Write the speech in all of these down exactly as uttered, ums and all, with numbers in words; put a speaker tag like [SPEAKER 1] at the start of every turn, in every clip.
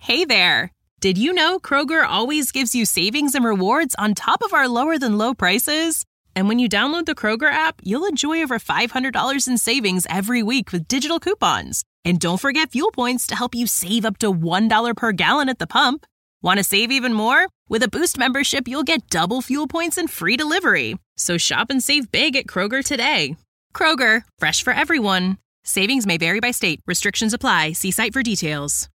[SPEAKER 1] Hey there! Did you know Kroger always gives you savings and rewards on top of our lower-than-low prices? And when you download the Kroger app, you'll enjoy over five hundred dollars in savings every week with digital coupons. And don't forget fuel points to help you save up to one dollar per gallon at the pump. Want to save even more? With a Boost membership, you'll get double fuel points and free delivery. So shop and save big at Kroger today. Kroger, fresh for everyone. Savings may vary by state. Restrictions apply. See site for details.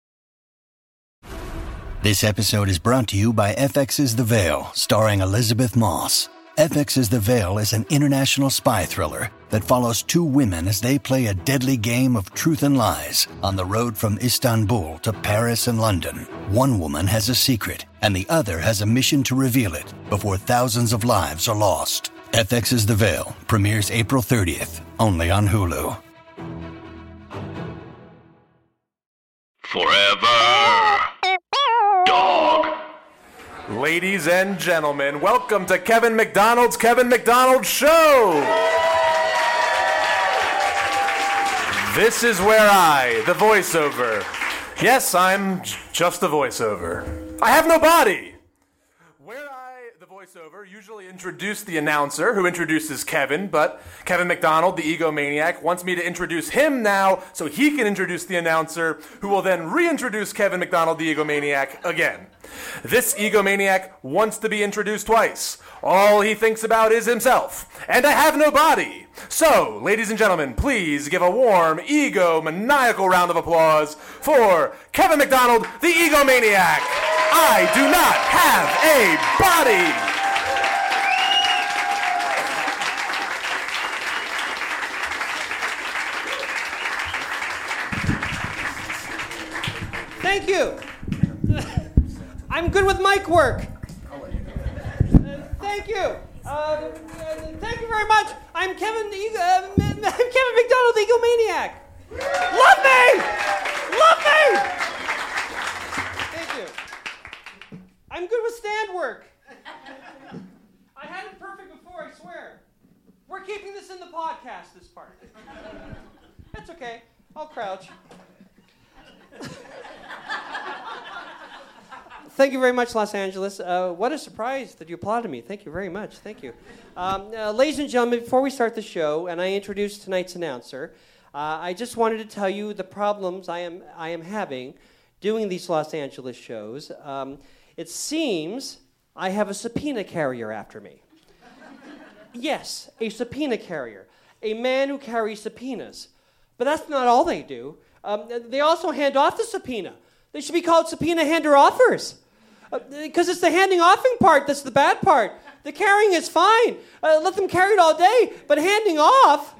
[SPEAKER 2] This episode is brought to you by F X's The Veil, starring Elizabeth Moss. F X's The Veil is an international spy thriller that follows two women as they play a deadly game of truth and lies on the road from Istanbul to Paris and London. One woman has a secret, and the other has a mission to reveal it before thousands of lives are lost. F X's The Veil premieres April thirtieth, only on Hulu.
[SPEAKER 3] Forever Dog.
[SPEAKER 4] Ladies and gentlemen, welcome to Kevin McDonald's Kevin McDonald Show. This is where I, the voiceover, yes, I'm j- just a voiceover. I have no body. Where I, the voiceover, usually introduce the announcer who introduces Kevin, but Kevin McDonald, the egomaniac, wants me to introduce him now so he can introduce the announcer who will then reintroduce Kevin McDonald, the egomaniac, again. This egomaniac wants to be introduced twice. All he thinks about is himself. And I have no body. So, ladies and gentlemen, please give a warm, egomaniacal round of applause for Kevin McDonald, the egomaniac. I do not have a body.
[SPEAKER 5] Thank you. I'm good with mic work. Uh, thank you. Uh, uh, thank you very much. I'm Kevin. The, uh, I'm Kevin McDonald, the egomaniac. Love me. Love me. Thank you. I'm good with stand work. I had it perfect before, I swear. We're keeping this in the podcast, this part. That's okay. I'll crouch. Thank you very much, Los Angeles. Uh, what a surprise that you applauded me. Thank you very much. Thank you. Um, uh, ladies and gentlemen, before we start the show, and I introduce tonight's announcer, uh, I just wanted to tell you the problems I am I am having doing these Los Angeles shows. Um, it seems I have a subpoena carrier after me. Yes, a subpoena carrier. A man who carries subpoenas. But that's not all they do. Um, they also hand off the subpoena. They should be called subpoena hander-offers. Because uh, it's the handing offing part that's the bad part. The carrying is fine. Uh, let them carry it all day, but handing off.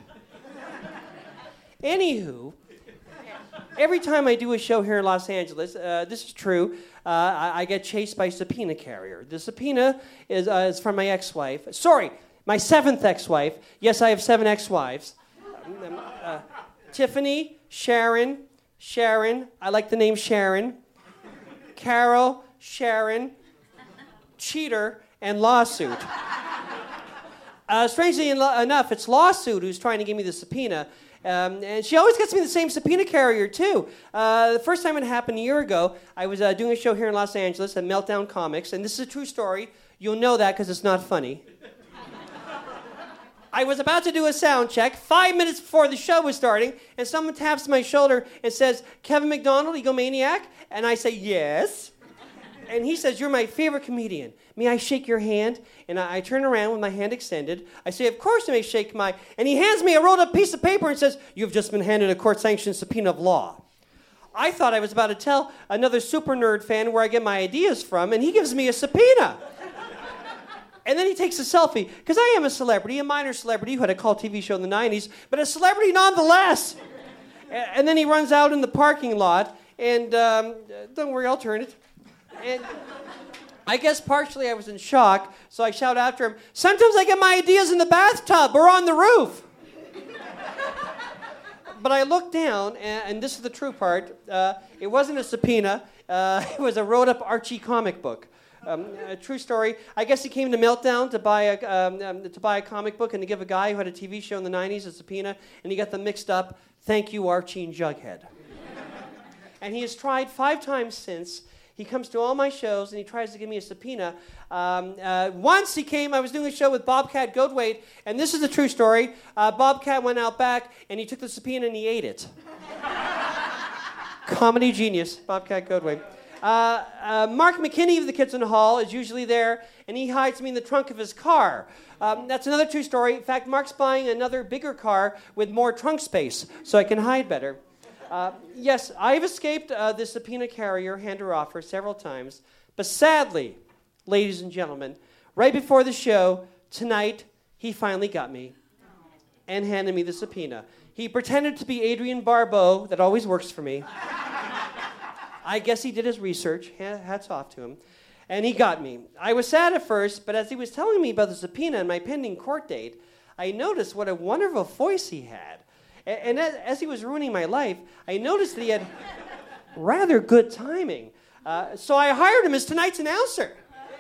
[SPEAKER 5] Anywho, every time I do a show here in Los Angeles, uh, this is true, uh, I, I get chased by a subpoena carrier. The subpoena is, uh, is from my ex-wife. Sorry, my seventh ex-wife. Yes, I have seven ex-wives. Um, uh, Tiffany, Sharon, Sharon, I like the name Sharon, Carol, Sharon, Cheater, and Lawsuit. Uh, strangely enough, it's Lawsuit who's trying to give me the subpoena, um, and she always gets me the same subpoena carrier, too. Uh, the first time it happened a year ago, I was uh, doing a show here in Los Angeles at Meltdown Comics, and this is a true story. You'll know that because it's not funny. I was about to do a sound check five minutes before the show was starting, and someone taps my shoulder and says, "Kevin McDonald, egomaniac?" And I say, "Yes." And he says, "You're my favorite comedian. May I shake your hand?" And I, I turn around with my hand extended. I say, "Of course you may shake my..." And he hands me a rolled up piece of paper and says, "You've just been handed a court-sanctioned subpoena of law." I thought I was about to tell another super nerd fan where I get my ideas from, and he gives me a subpoena. And then he takes a selfie, because I am a celebrity, a minor celebrity who had a cult T V show in the nineties, but a celebrity nonetheless. And then he runs out in the parking lot, and um, don't worry, I'll turn it. And I guess partially I was in shock, so I shout after him, "Sometimes I get my ideas in the bathtub or on the roof." But I looked down, and, and this is the true part. Uh, it wasn't a subpoena. Uh, it was a rolled-up Archie comic book. Um, a true story. I guess he came to Meltdown to buy a um, um, to buy a comic book and to give a guy who had a T V show in the nineties a subpoena, and he got them mixed up. Thank you, Archie and Jughead. and he has tried five times since. He comes to all my shows, and he tries to give me a subpoena. Um, uh, once he came, I was doing a show with Bobcat Goldthwait, and this is a true story. Uh, Bobcat went out back, and he took the subpoena, and he ate it. Comedy genius, Bobcat Goldthwait. Uh, uh, Mark McKinney of the Kids in the Hall is usually there, and he hides me in the trunk of his car. Um, that's another true story. In fact, Mark's buying another bigger car with more trunk space, so I can hide better. Uh, yes, I've escaped uh, the subpoena carrier hander-offer several times, but sadly, ladies and gentlemen, right before the show, tonight, he finally got me and handed me the subpoena. He pretended to be Adrienne Barbeau, that always works for me. I guess he did his research, hats off to him, and he got me. I was sad at first, but as he was telling me about the subpoena and my pending court date, I noticed what a wonderful voice he had. And as, as he was ruining my life, I noticed that he had rather good timing. Uh, so I hired him as tonight's announcer.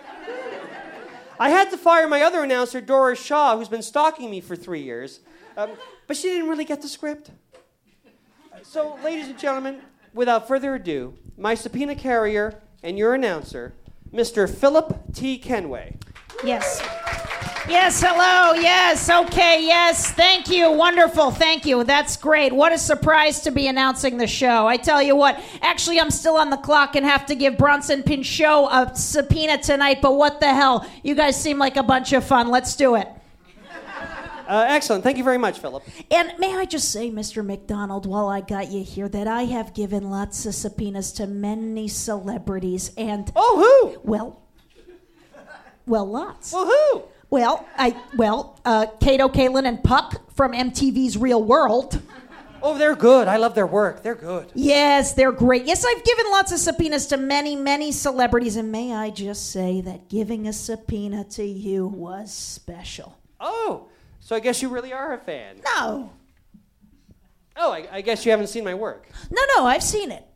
[SPEAKER 5] I had to fire my other announcer, Doris Shaw, who's been stalking me for three years. Um, but she didn't really get the script. So, ladies and gentlemen, without further ado, my subpoena carrier and your announcer, Mister Philip T. Kenway.
[SPEAKER 6] Yes. Yes, hello, yes, okay, yes, thank you, wonderful, thank you, that's great. What a surprise to be announcing the show. I tell you what, actually I'm still on the clock and have to give Bronson Pinchot a subpoena tonight, but what the hell, you guys seem like a bunch of fun, let's do it.
[SPEAKER 5] Uh, excellent, thank you very much, Philip.
[SPEAKER 6] And may I just say, Mister McDonald, while I got you here, that I have given lots of subpoenas to many celebrities and...
[SPEAKER 5] Oh, who?
[SPEAKER 6] Well, well, lots.
[SPEAKER 5] Well, who?
[SPEAKER 6] Well, I well, uh, Kato, Kaelin, and Puck from M T V's Real World.
[SPEAKER 5] Oh, they're good. I love their work. They're good.
[SPEAKER 6] Yes, they're great. Yes, I've given lots of subpoenas to many, many celebrities, and may I just say that giving a subpoena to you was special.
[SPEAKER 5] Oh, so I guess you really are a fan.
[SPEAKER 6] No.
[SPEAKER 5] Oh, I, I guess you haven't seen my work.
[SPEAKER 6] No, no, I've seen it.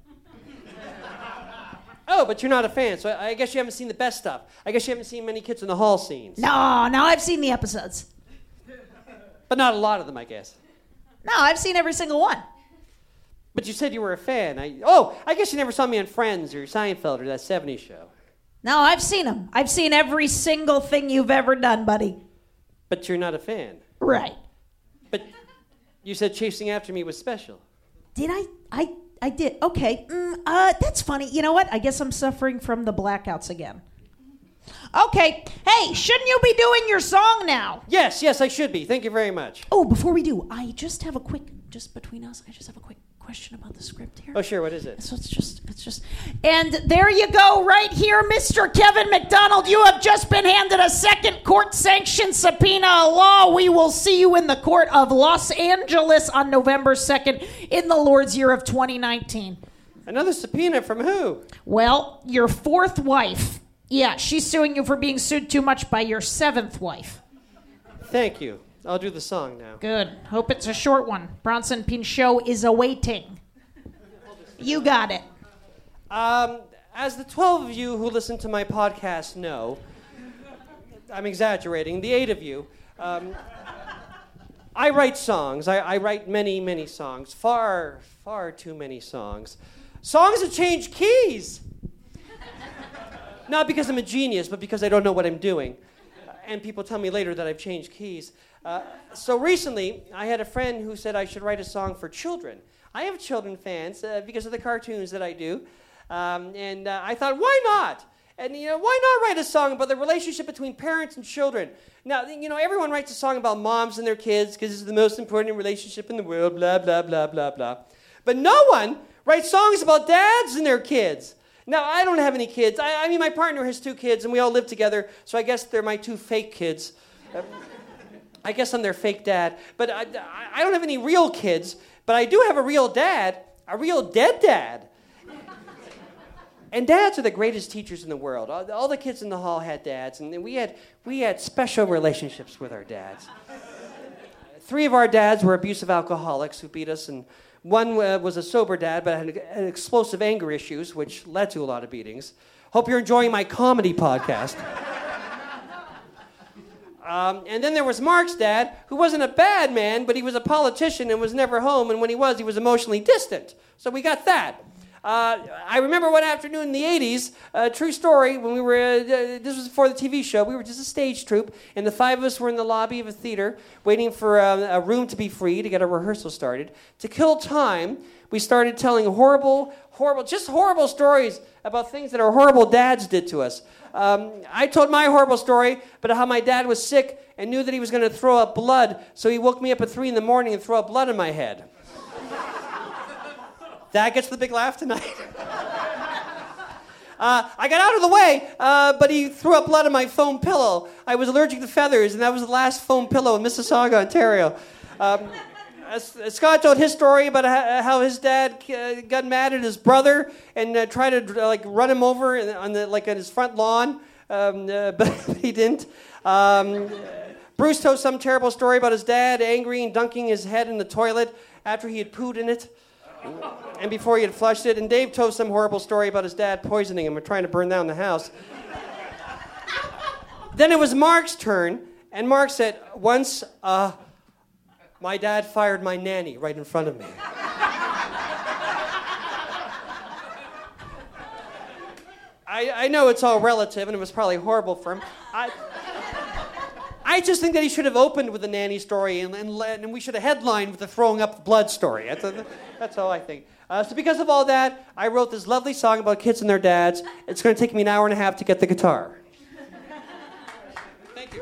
[SPEAKER 5] Oh, but you're not a fan, so I, I guess you haven't seen the best stuff. I guess you haven't seen many Kids in the Hall scenes.
[SPEAKER 6] No, no, I've seen the episodes.
[SPEAKER 5] But not a lot of them, I guess.
[SPEAKER 6] No, I've seen every single one.
[SPEAKER 5] But you said you were a fan. I, oh, I guess you never saw me on Friends or Seinfeld or that seventies show.
[SPEAKER 6] No, I've seen them. I've seen every single thing you've ever done, buddy.
[SPEAKER 5] But you're not a fan.
[SPEAKER 6] Right.
[SPEAKER 5] But you said chasing after me was special.
[SPEAKER 6] Did I? I I did. Okay. Mm, uh, that's funny. You know what? I guess I'm suffering from the blackouts again. Okay. Hey, shouldn't you be doing your song now?
[SPEAKER 5] Yes, yes, I should be. Thank you very much.
[SPEAKER 6] Oh, before we do, I just have a quick, just between us, I just have a quick question about the script here.
[SPEAKER 5] Oh, sure. What is it?
[SPEAKER 6] So it's just, it's just, and there you go, right here, Mister Kevin McDonald. You have just been handed a second court-sanctioned subpoena law. We will see you in the court of Los Angeles on November second in the Lord's year of twenty nineteen.
[SPEAKER 5] Another subpoena from who?
[SPEAKER 6] Well, your fourth wife. Yeah, she's suing you for being sued too much by your seventh wife.
[SPEAKER 5] Thank you. I'll do the song now.
[SPEAKER 6] Good. Hope it's a short one. Bronson Pinchot is awaiting. You got it.
[SPEAKER 5] Um, as the twelve of you who listen to my podcast know, I'm exaggerating, the eight of you, um, I write songs. I, I write many, many songs. Far, far too many songs. Songs that change keys. Not because I'm a genius, but because I don't know what I'm doing. And people tell me later that I've changed keys. Uh, so recently, I had a friend who said I should write a song for children. I have children fans uh, because of the cartoons that I do. Um, and uh, I thought, why not? And, you know, why not write a song about the relationship between parents and children? Now, you know, everyone writes a song about moms and their kids because it's the most important relationship in the world, blah, blah, blah, blah, blah. But no one writes songs about dads and their kids. Now, I don't have any kids. I, I mean, my partner has two kids, and we all live together, so I guess they're my two fake kids. Uh, I guess I'm their fake dad. But I, I don't have any real kids, but I do have a real dad, a real dead dad. And dads are the greatest teachers in the world. All, all the kids in the hall had dads, and we had, we had special relationships with our dads. Three of our dads were abusive alcoholics who beat us, and one uh, was a sober dad, but had, had explosive anger issues, which led to a lot of beatings. Hope you're enjoying my comedy podcast. um, and then there was Mark's dad, who wasn't a bad man, but he was a politician and was never home, and when he was, he was emotionally distant. So we got that. Uh, I remember one afternoon in the eighties, uh, true story, when we were, uh, this was before the T V show, we were just a stage troupe, and the five of us were in the lobby of a theater waiting for uh, a room to be free to get a rehearsal started. To kill time, we started telling horrible, horrible, just horrible stories about things that our horrible dads did to us. Um, I told my horrible story about how my dad was sick and knew that he was going to throw up blood, so he woke me up at three in the morning and threw up blood in my head. That gets the big laugh tonight. uh, I got out of the way, uh, but he threw up blood on my foam pillow. I was allergic to feathers, and that was the last foam pillow in Mississauga, Ontario. Um, uh, Scott told his story about how his dad uh, got mad at his brother and uh, tried to uh, like run him over in, on the like on his front lawn, um, uh, but he didn't. Um, Bruce told some terrible story about his dad angry and dunking his head in the toilet after he had pooed in it. And before he had flushed it. And Dave told some horrible story about his dad poisoning him or trying to burn down the house. Then it was Mark's turn, and Mark said, once, uh, my dad fired my nanny right in front of me. I, I know it's all relative, and it was probably horrible for him. I, I just think that he should have opened with the nanny story, and, and, and we should have headlined with the throwing up blood story. That's, a, that's all I think. Uh, so because of all that, I wrote this lovely song about kids and their dads. It's going to take me an hour and a half to get the guitar. Thank you.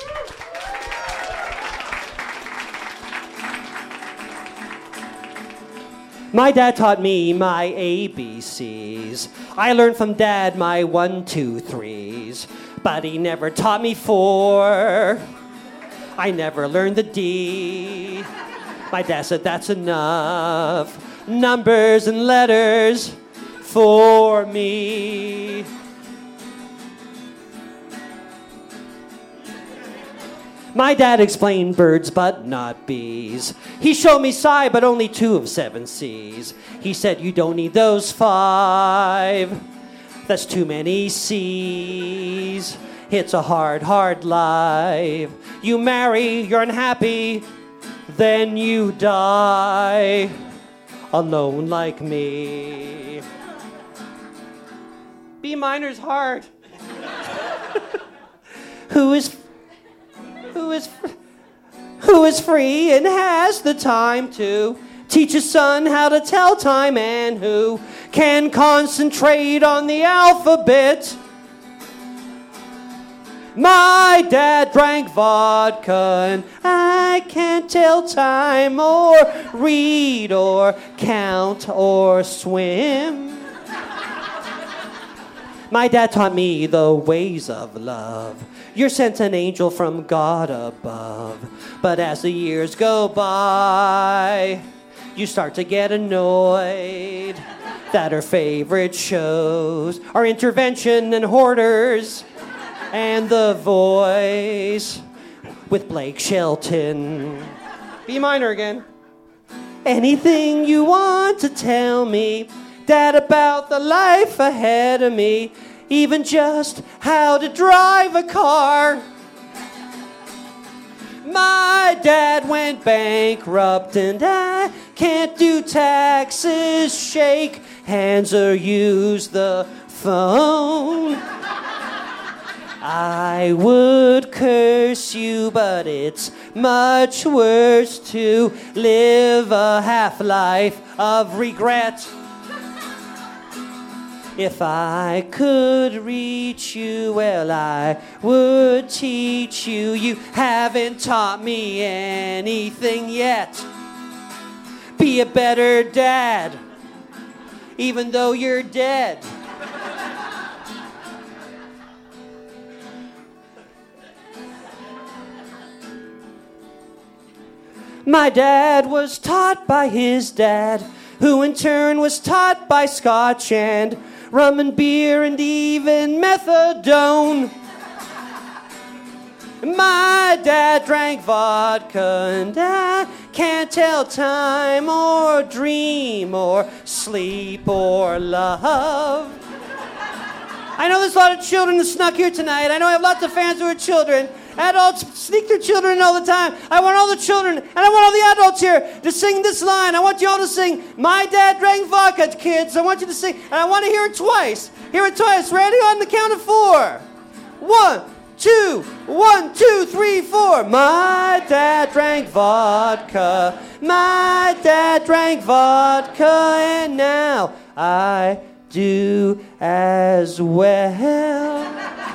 [SPEAKER 5] My dad taught me my A B Cs. I learned from Dad my one, two, threes. But he never taught me four. I never learned the D. My dad said that's enough. Numbers and letters for me. My dad explained birds but not bees. He showed me psi but only two of seven C's. He said you don't need those five. That's too many C's. It's a hard, hard life. You marry, you're unhappy, then you die alone like me. B minor's hard. Who is who is who is free and has the time to teach his son how to tell time, and who can concentrate on the alphabet? My dad drank vodka and I can't tell time or read or count or swim. My dad taught me the ways of love. You're sent an angel from God above. But as the years go by, you start to get annoyed that her favorite shows are Intervention and Hoarders and The Voice with Blake Shelton. B minor again. Anything you want to tell me, Dad, about the life ahead of me, even just how to drive a car. My dad went bankrupt and I can't do taxes, shake hands or use the phone. I would curse you, but it's much worse to live a half-life of regret. If I could reach you, well, I would teach you. You haven't taught me anything yet. Be a better dad, even though you're dead. My dad was taught by his dad, who in turn was taught by Scotch and rum and beer and even methadone. My dad drank vodka and I can't tell time or dream or sleep or love. I know there's a lot of children that snuck here tonight. I know I have lots of fans who are children. Adults sneak their children in all the time. I want all the children, and I want all the adults here to sing this line. I want you all to sing, my dad drank vodka, kids. I want you to sing, and I want to hear it twice. Hear it twice. Ready? On the count of four. One, two, one, two, three, four. My dad drank vodka. My dad drank vodka, and now I do as well.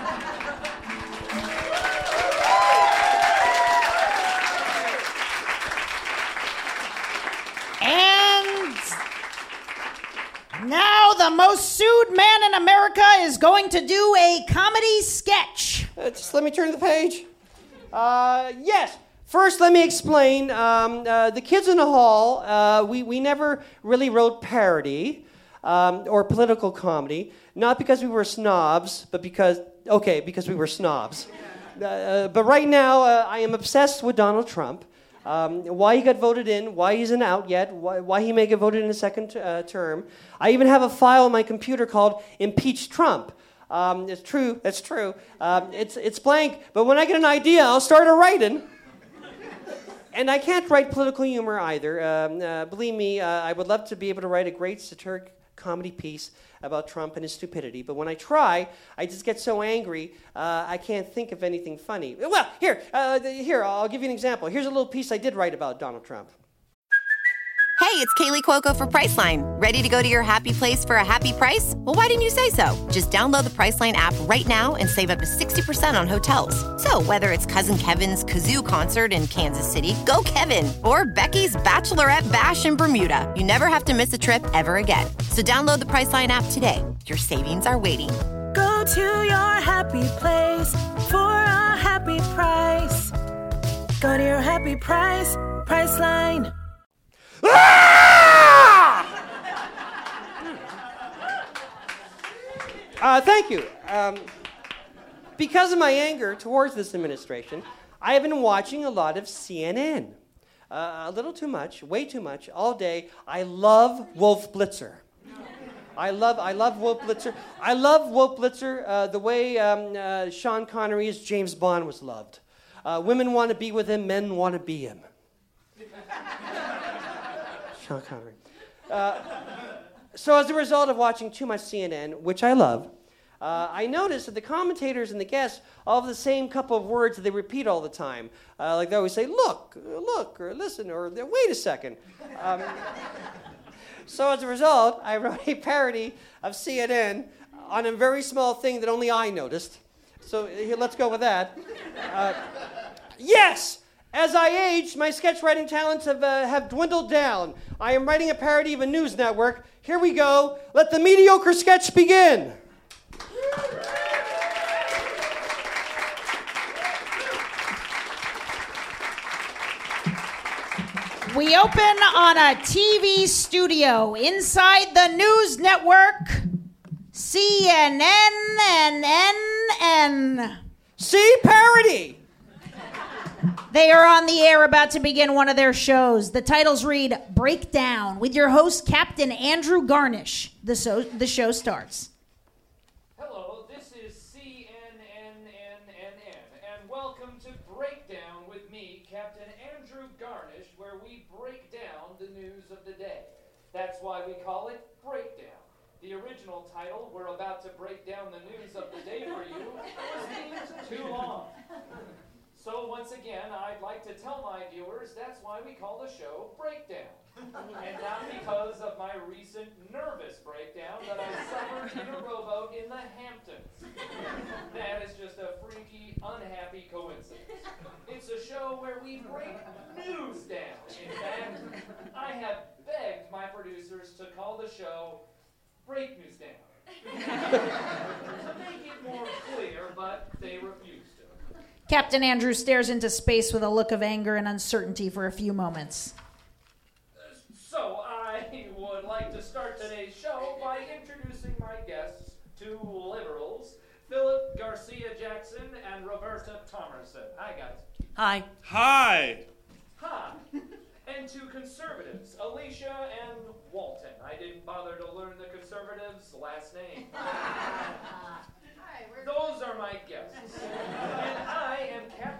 [SPEAKER 6] And now the most sued man in America is going to do a comedy sketch.
[SPEAKER 5] Uh, just let me turn the page. Uh, yes. First, let me explain. Um, uh, the Kids in the Hall, uh, we, we never really wrote parody um, or political comedy, not because we were snobs, but because, okay, because we were snobs. Uh, uh, but right now, uh, I am obsessed with Donald Trump. Um, why he got voted in, why he isn't out yet, why, why he may get voted in a second uh, term. I even have a file on my computer called Impeach Trump. Um, it's true, that's true. Um, it's, it's blank, but when I get an idea, I'll start a writing. And I can't write political humor either. Um, uh, believe me, uh, I would love to be able to write a great satiric comedy piece about Trump and his stupidity. But when I try, I just get so angry, uh, I can't think of anything funny. Well, here, uh, here, I'll give you an example. Here's a little piece I did write about Donald Trump.
[SPEAKER 7] Hey, it's Kaylee Cuoco for Priceline. Ready to go to your happy place for a happy price? Well, why didn't you say so? Just download the Priceline app right now and save up to sixty percent on hotels. So whether it's Cousin Kevin's Kazoo Concert in Kansas City, go Kevin, or Becky's Bachelorette Bash in Bermuda, you never have to miss a trip ever again. So download the Priceline app today. Your savings are waiting.
[SPEAKER 8] Go to your happy place for a happy price. Go to your happy price, Priceline.
[SPEAKER 5] Uh, thank you. Um, because of my anger towards this administration, I have been watching a lot of C N N. Uh, a little too much, way too much, all day. I love Wolf Blitzer. I love, I love Wolf Blitzer. I love Wolf Blitzer uh, the way um, uh, Sean Connery's James Bond was loved. Uh, women want to be with him, men want to be him. Sean Connery. Uh, so as a result of watching too much C N N, which I love, uh, I noticed that the commentators and the guests all have the same couple of words that they repeat all the time. Uh, like they always say, look, look, or listen, or wait a second. Um, so as a result, I wrote a parody of C N N on a very small thing that only I noticed. So here, let's go with that. Uh, yes! As I age, my sketch writing talents have, uh, have dwindled down. I am writing a parody of a news network. Here we go. Let the mediocre sketch begin.
[SPEAKER 6] We open on a T V studio inside the news network, C N N and N N.
[SPEAKER 5] See? Parody.
[SPEAKER 6] They are on the air about to begin one of their shows. The titles read Breakdown with your host, Captain Andrew Garnish. The, so- the show starts.
[SPEAKER 9] Hello, this is C N N N N N, and welcome to Breakdown with me, Captain Andrew Garnish, where we break down the news of the day. That's why we call it Breakdown. The original title, We're About to Break Down the News of the Day for You, was deemed too long. So once again, I'd like to tell my viewers that's why we call the show Breakdown. And not because of my recent nervous breakdown that I suffered in a rowboat in the Hamptons. That is just a freaky, unhappy coincidence. It's a show where we break news down. In fact, I have begged my producers to call the show Break News Down. To make it more clear, but they refused.
[SPEAKER 6] Captain Andrew stares into space with a look of anger and uncertainty for a few moments.
[SPEAKER 9] So I would like to start today's show by introducing my guests, two liberals, Philip Garcia Jackson and Roberta Thomerson. Hi, guys.
[SPEAKER 5] Hi.
[SPEAKER 10] Hi.
[SPEAKER 9] Hi. And two conservatives, Alicia and Walton. I didn't bother to learn the conservatives' last name. Those are my guests. And I am Captain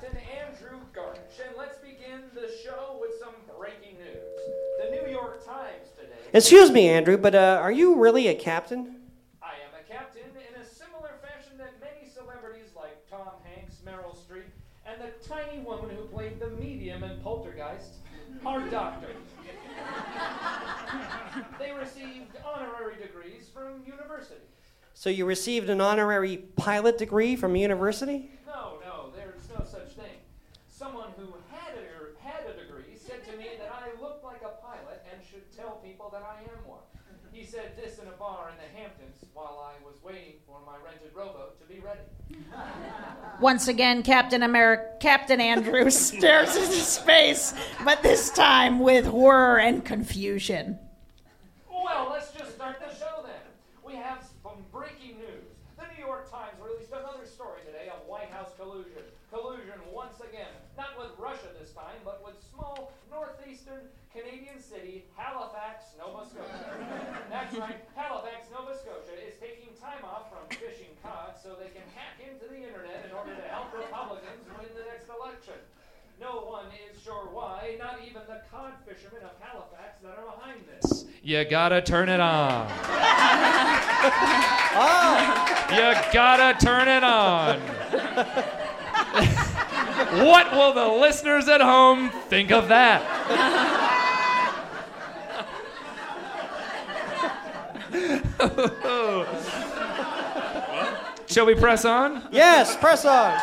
[SPEAKER 5] Excuse me, Andrew, but uh, are you really a captain?
[SPEAKER 9] I am a captain in a similar fashion that many celebrities like Tom Hanks, Meryl Streep, and the tiny woman who played the medium in Poltergeist are doctors. They received honorary degrees from university.
[SPEAKER 5] So you received an honorary pilot degree from university?
[SPEAKER 9] No, no, there's no such thing. Someone who had a, had a degree said to me that I looked like a pilot and should tell people that I am one. He said this in a bar in the Hamptons while I was waiting for my rented rowboat to be ready.
[SPEAKER 6] Once again, Captain America, Captain Andrew stares into space, but this time with horror and confusion.
[SPEAKER 9] Well, let's just start the show then. We have some breaking news. The New York Times released another story today of White House collusion. Collusion once again, not with Russia this time, but with small northeastern Canadian city, Halifax, Nova Scotia. That's right, Halifax, Nova Scotia is taking time off from fishing cod so they can hack into the internet in order to help Republicans win the next election. No one is sure why, not even the cod fishermen of Halifax that are behind this. You gotta turn it on. You gotta turn it on. What will the listeners at home think of that? Shall we press on?
[SPEAKER 5] Yes, press on.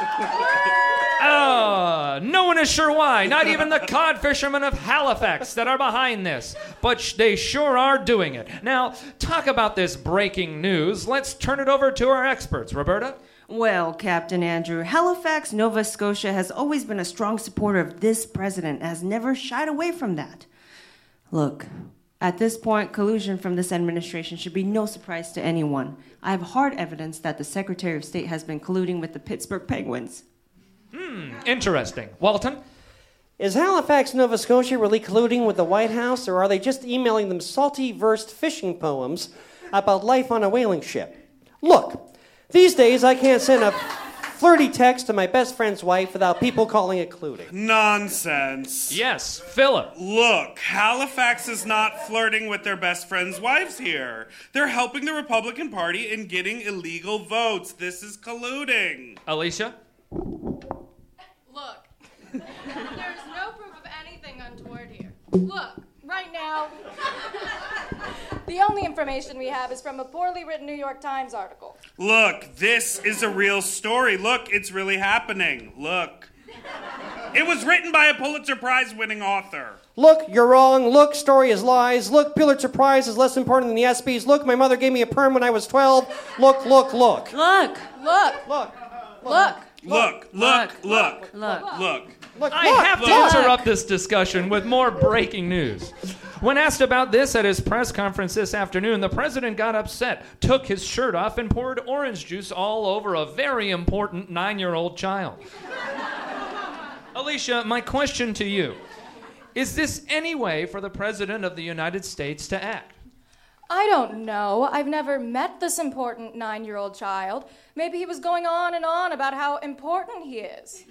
[SPEAKER 9] Uh, no one is sure why, not even the cod fishermen of Halifax that are behind this, but sh- they sure are doing it. Now, talk about this breaking news. Let's turn it over to our experts. Roberta?
[SPEAKER 10] Well, Captain Andrew, Halifax, Nova Scotia has always been a strong supporter of this president and has never shied away from that. Look, at this point, collusion from this administration should be no surprise to anyone. I have hard evidence that the Secretary of State has been colluding with the Pittsburgh Penguins.
[SPEAKER 9] Hmm, interesting. Walton?
[SPEAKER 5] Is Halifax, Nova Scotia really colluding with the White House, or are they just emailing them salty-versed fishing poems about life on a whaling ship? Look, these days I can't send a flirty text to my best friend's wife without people calling it colluding.
[SPEAKER 11] Nonsense.
[SPEAKER 9] Yes, Philip.
[SPEAKER 11] Look, Halifax is not flirting with their best friends' wives here. They're helping the Republican Party in getting illegal votes. This is colluding.
[SPEAKER 9] Alicia?
[SPEAKER 12] Look, there's no proof of anything untoward here. Look, right now, the only information we have is from a poorly written New York Times article.
[SPEAKER 11] Look, this is a real story. Look, it's really happening. Look. It was written by a Pulitzer Prize-winning author.
[SPEAKER 5] Look, you're wrong. Look, story is lies. Look, Pulitzer Prize is less important than the ESPYs. Look, my mother gave me a perm when I was twelve. Look, look, look.
[SPEAKER 10] Look.
[SPEAKER 12] Look.
[SPEAKER 5] Look.
[SPEAKER 12] Look.
[SPEAKER 11] Look, look, look,
[SPEAKER 10] Look.
[SPEAKER 11] look.
[SPEAKER 5] Look,
[SPEAKER 9] I
[SPEAKER 5] look,
[SPEAKER 9] have to
[SPEAKER 5] look.
[SPEAKER 9] interrupt this discussion with more breaking news. When asked about this at his press conference this afternoon, the president got upset, took his shirt off, and poured orange juice all over a very important nine-year-old child. Alicia, my question to you. Is this any way for the president of the United States to act?
[SPEAKER 12] I don't know. I've never met this important nine-year-old child. Maybe he was going on and on about how important he is.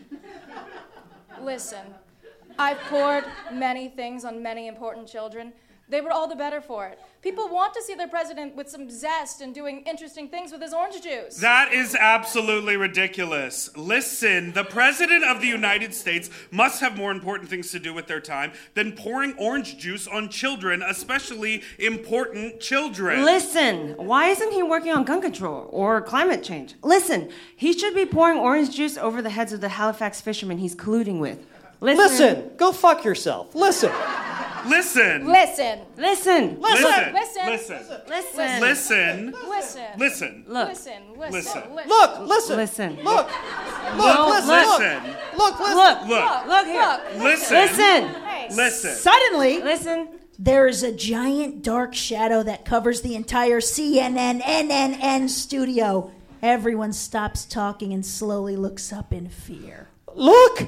[SPEAKER 12] Listen, I've poured many things on many important children. They were all the better for it. People want to see their president with some zest and doing interesting things with his orange juice.
[SPEAKER 11] That is absolutely ridiculous. Listen, the President of the United States must have more important things to do with their time than pouring orange juice on children, especially important children.
[SPEAKER 10] Listen, why isn't he working on gun control or climate change? Listen, he should be pouring orange juice over the heads of the Halifax fishermen he's colluding with. Listen.
[SPEAKER 5] Listen, go fuck yourself. Listen.
[SPEAKER 11] Listen.
[SPEAKER 12] Listen.
[SPEAKER 10] Listen.
[SPEAKER 11] Listen.
[SPEAKER 12] Listen.
[SPEAKER 11] Listen.
[SPEAKER 10] Listen.
[SPEAKER 11] Listen.
[SPEAKER 12] Listen.
[SPEAKER 11] Listen.
[SPEAKER 10] Look.
[SPEAKER 12] Listen. Listen.
[SPEAKER 11] Listen.
[SPEAKER 12] Listen.
[SPEAKER 5] Look, listen.
[SPEAKER 10] Listen.
[SPEAKER 5] Look.
[SPEAKER 10] No,
[SPEAKER 5] Look, listen.
[SPEAKER 11] Listen.
[SPEAKER 5] Look, listen.
[SPEAKER 10] Look.
[SPEAKER 11] Look.
[SPEAKER 10] Look here.
[SPEAKER 11] Listen.
[SPEAKER 10] Listen.
[SPEAKER 12] Hey.
[SPEAKER 11] Listen.
[SPEAKER 6] Suddenly,
[SPEAKER 10] Listen.
[SPEAKER 13] There is a giant dark shadow that covers the entire C N N N N N studio. Everyone stops talking and slowly looks up in fear.
[SPEAKER 5] Look.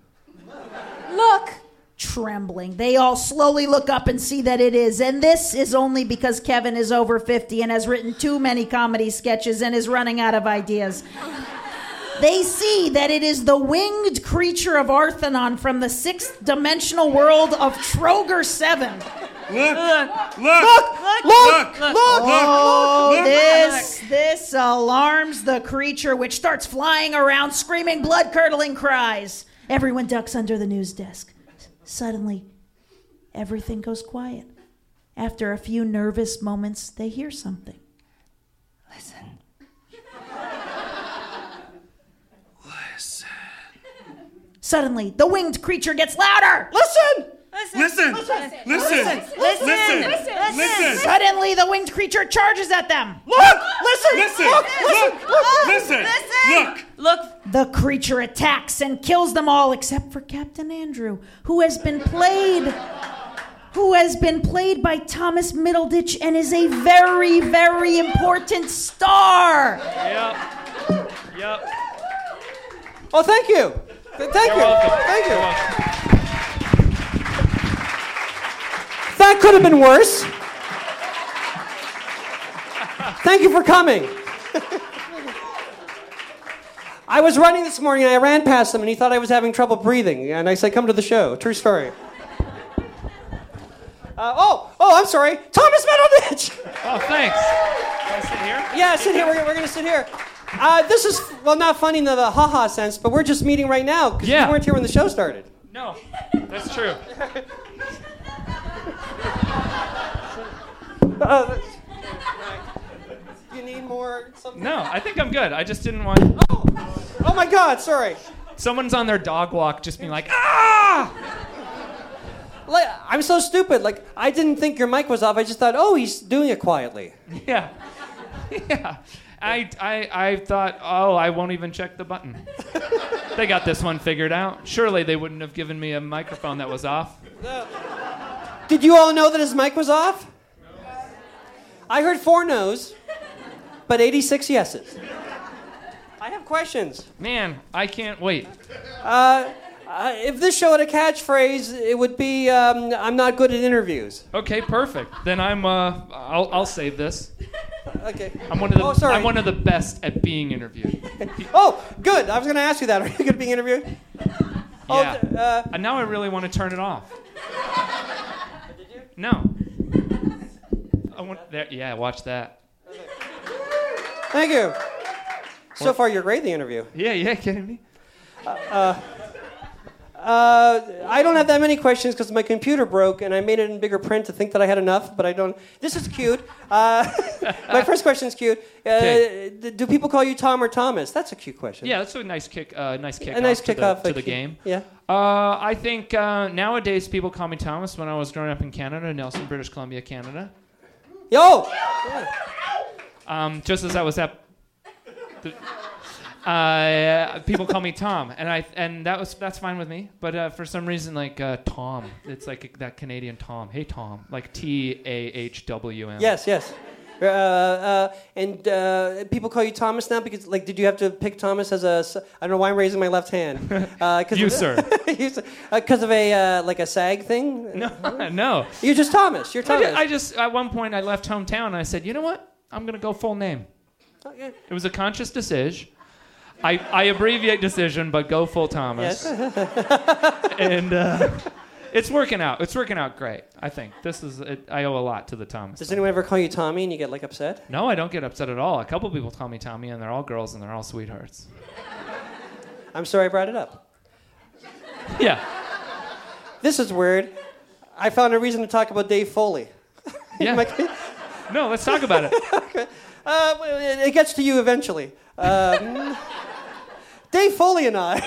[SPEAKER 12] Look.
[SPEAKER 13] Trembling. They all slowly look up and see that it is. And this is only because Kevin is over fifty and has written too many comedy sketches and is running out of ideas. They see that it is the winged creature of Arthenon from the sixth dimensional world of Troger seven.
[SPEAKER 11] Look! Look!
[SPEAKER 5] Look!
[SPEAKER 11] Look!
[SPEAKER 5] Look!
[SPEAKER 13] Oh,
[SPEAKER 11] Look!
[SPEAKER 13] this this alarms the creature, which starts flying around, screaming blood-curdling cries. Everyone ducks under the news desk. Suddenly, everything goes quiet. After a few nervous moments, they hear something.
[SPEAKER 10] Listen.
[SPEAKER 11] Listen.
[SPEAKER 13] Suddenly, the winged creature gets louder.
[SPEAKER 5] Listen!
[SPEAKER 11] Listen! Listen! Listen! Listen! Listen! Listen!
[SPEAKER 13] Suddenly, the winged creature charges at them.
[SPEAKER 5] Look! Listen!
[SPEAKER 11] Listen!
[SPEAKER 5] Look!
[SPEAKER 11] Look!
[SPEAKER 5] Look!
[SPEAKER 11] Listen! Look!
[SPEAKER 10] Look.
[SPEAKER 13] The creature attacks and kills them all except for Captain Andrew, who has been played who has been played by Thomas Middleditch and is a very, very important star.
[SPEAKER 14] Yep. Yep.
[SPEAKER 5] Oh, thank you. Thank
[SPEAKER 14] You're
[SPEAKER 5] you.
[SPEAKER 14] welcome.
[SPEAKER 5] Thank you.
[SPEAKER 14] You're welcome.
[SPEAKER 5] That could have been worse. Thank you for coming. I was running this morning and I ran past him and he thought I was having trouble breathing. And I said, come to the show. True story. Uh, oh, oh, I'm sorry. Thomas Middleditch!
[SPEAKER 14] Oh, thanks. Can I sit here?
[SPEAKER 5] Yeah, sit here. We're, we're going to sit here. Uh, this is, well, not funny in the, the ha-ha sense, but we're just meeting right now because
[SPEAKER 14] Yeah.
[SPEAKER 5] you weren't here when the show started.
[SPEAKER 14] No, that's true.
[SPEAKER 5] Uh, that's- Do you need more something?
[SPEAKER 14] No, I think I'm good. I just didn't want.
[SPEAKER 5] Oh, oh my God, sorry.
[SPEAKER 14] Someone's on their dog walk just being like, ah!
[SPEAKER 5] Like, I'm so stupid. Like, I didn't think your mic was off. I just thought, oh, he's doing it quietly.
[SPEAKER 14] Yeah. Yeah. I, I, I thought, oh, I won't even check the button. They got this one figured out. Surely they wouldn't have given me a microphone that was off.
[SPEAKER 5] Did you all know that his mic was off? I heard four no's, but eighty-six yeses. I have questions.
[SPEAKER 14] Man, I can't wait.
[SPEAKER 5] Uh, uh, if this show had a catchphrase, it would be, um, I'm not good at interviews.
[SPEAKER 14] Okay, perfect. Then I'm, uh, I'll, I'll save this.
[SPEAKER 5] Okay.
[SPEAKER 14] I'm one of the,
[SPEAKER 5] Oh, sorry.
[SPEAKER 14] I'm one of the best at being interviewed.
[SPEAKER 5] Oh, good. I was going to ask you that. Are you good at being interviewed? Oh,
[SPEAKER 14] Yeah.
[SPEAKER 5] th- uh,
[SPEAKER 14] And now I really want to turn it off. No. I want there. Yeah, watch that.
[SPEAKER 5] Thank you. So far, you're great at the interview.
[SPEAKER 14] Yeah, yeah, kidding me?
[SPEAKER 5] Uh, uh, I don't have that many questions because my computer broke and I made it in bigger print to think that I had enough, but I don't. This is cute. Uh, my first question is cute. Uh, d- do people call you Tom or Thomas? That's a cute question.
[SPEAKER 14] Yeah, that's a nice kick. Uh, nice kick.
[SPEAKER 5] A nice
[SPEAKER 14] off to
[SPEAKER 5] kickoff
[SPEAKER 14] the, to
[SPEAKER 5] a
[SPEAKER 14] the
[SPEAKER 5] cute-
[SPEAKER 14] game.
[SPEAKER 5] yeah.
[SPEAKER 14] Uh, I think uh, nowadays people call me Thomas. When I was growing up in Canada, Nelson, British Columbia, Canada.
[SPEAKER 5] Yo. Yeah.
[SPEAKER 14] Um, just as I was at. The, Uh, people call me Tom, and I and that was that's fine with me. But uh, for some reason, like uh, Tom, it's like that Canadian Tom. Hey Tom, like T A H W M.
[SPEAKER 5] Yes, yes. Uh, uh, and uh, people call you Thomas now because, like, did you have to pick Thomas as a? s- I don't know why I'm raising my left hand. Uh, 'cause
[SPEAKER 14] You,
[SPEAKER 5] of,
[SPEAKER 14] sir.
[SPEAKER 5] Because of a uh, like a SAG thing.
[SPEAKER 14] No, no.
[SPEAKER 5] You're just Thomas. You're
[SPEAKER 14] I
[SPEAKER 5] Thomas.
[SPEAKER 14] ju- I just at one point I left hometown and I said, you know what? I'm gonna go full name.
[SPEAKER 5] Okay.
[SPEAKER 14] It was a conscious decision. I, I abbreviate decision, but go full Thomas.
[SPEAKER 5] Yes.
[SPEAKER 14] And uh, it's working out. It's working out great. I think this is. It, I owe a lot to the Thomas.
[SPEAKER 5] Does anyone ever call you Tommy and you get like upset?
[SPEAKER 14] No, I don't get upset at all. A couple people call me Tommy, and they're all girls, and they're all sweethearts.
[SPEAKER 5] I'm sorry I brought it up.
[SPEAKER 14] Yeah.
[SPEAKER 5] This is weird. I found a reason to talk about Dave Foley.
[SPEAKER 14] Yeah. No, let's talk about it.
[SPEAKER 5] Okay. Uh, well, it it gets to you eventually. Um, Dave Foley and I,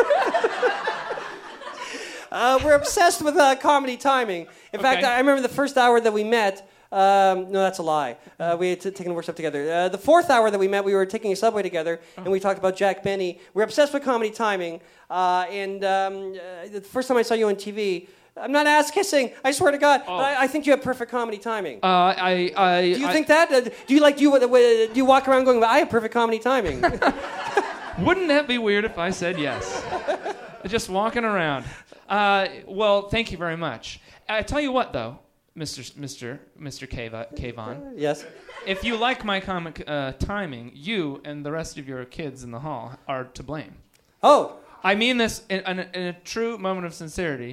[SPEAKER 5] uh, we're obsessed with uh, comedy timing. In fact,
[SPEAKER 14] Okay.
[SPEAKER 5] I remember the first hour that we met. Um, no, that's a lie. Uh, we had t- taken a workshop together. Uh, the fourth hour that we met, we were taking a subway together, and we talked about Jack Benny. We're obsessed with comedy timing. Uh, and um, uh, the first time I saw you on T V, I'm not ass kissing. I swear to God, but I, I think you have perfect comedy timing.
[SPEAKER 14] Uh, I, I.
[SPEAKER 5] Do you
[SPEAKER 14] I,
[SPEAKER 5] think that? Uh, do you like do you, uh, do you walk around going, I have perfect comedy timing?
[SPEAKER 14] Wouldn't that be weird if I said yes? Just walking around. Uh, well, thank you very much. I tell you what, though, Mister S- Mister Mister Kava- Kavon.
[SPEAKER 5] Yes.
[SPEAKER 14] If you like my comic uh, timing, you and the rest of your kids in the hall are to blame.
[SPEAKER 5] Oh.
[SPEAKER 14] I mean this in, in, a, in a true moment of sincerity.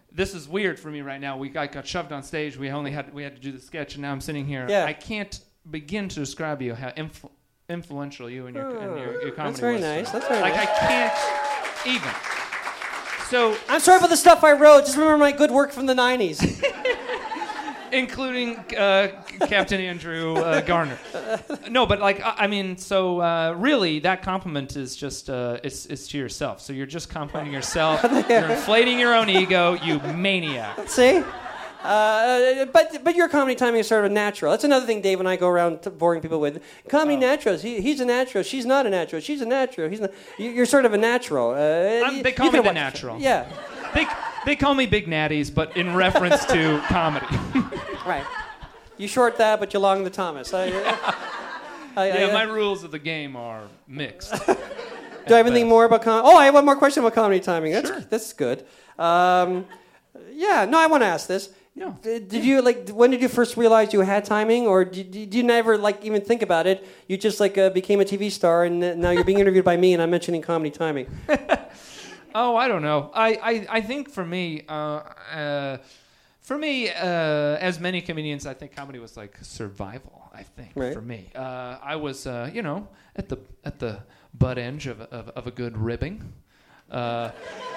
[SPEAKER 14] this is weird for me right now. We got, got shoved on stage. We only had we had to do the sketch, and now I'm sitting here.
[SPEAKER 5] Yeah.
[SPEAKER 14] I can't begin to describe you how influ- influential you and your,
[SPEAKER 5] Oh,
[SPEAKER 14] and your, your comedy
[SPEAKER 5] that's very
[SPEAKER 14] was.
[SPEAKER 5] nice. That's very
[SPEAKER 14] like
[SPEAKER 5] nice.
[SPEAKER 14] I can't even. So
[SPEAKER 5] I'm sorry about the stuff I wrote. Just remember my good work from the nineties.
[SPEAKER 14] including uh, Captain Andrew uh, Garner. No, but like I, I mean, so uh, really, that compliment is just uh, it's it's to yourself. So you're just complimenting yourself. You're inflating your own ego, you maniac.
[SPEAKER 5] See? Uh, but but your comedy timing is sort of natural. That's another thing Dave and I go around t- boring people with. Comedy
[SPEAKER 14] Oh.
[SPEAKER 5] naturals. He, he's a natural. She's not a natural. She's a natural. He's not. you- You're sort of a natural. Uh,
[SPEAKER 14] Um,
[SPEAKER 5] you-
[SPEAKER 14] they call
[SPEAKER 5] you
[SPEAKER 14] me
[SPEAKER 5] can
[SPEAKER 14] the
[SPEAKER 5] watch-
[SPEAKER 14] natural.
[SPEAKER 5] Yeah.
[SPEAKER 14] They they call me Big Natties, but in reference to comedy.
[SPEAKER 5] Right. You short that, but you long the Thomas. I, I,
[SPEAKER 14] Yeah,
[SPEAKER 5] I,
[SPEAKER 14] my rules of the game are mixed.
[SPEAKER 5] Do I have anything more about com- Oh, I have one more question about comedy timing. That's
[SPEAKER 14] Sure.
[SPEAKER 5] that's good. Um, yeah, no, I want to ask this.
[SPEAKER 14] Yeah.
[SPEAKER 5] Did, did you like? When did you first realize you had timing, or did, did you never like even think about it? You just like uh, became a T V star, and uh, now you're being interviewed by me, and I'm mentioning comedy timing.
[SPEAKER 14] Oh, I don't know. I, I, I think for me, uh, uh, for me, uh, as many comedians, I think comedy was like survival. I think
[SPEAKER 5] Right.
[SPEAKER 14] for me, uh, I was, uh, you know, at the at the butt end of of, of a good ribbing. Uh,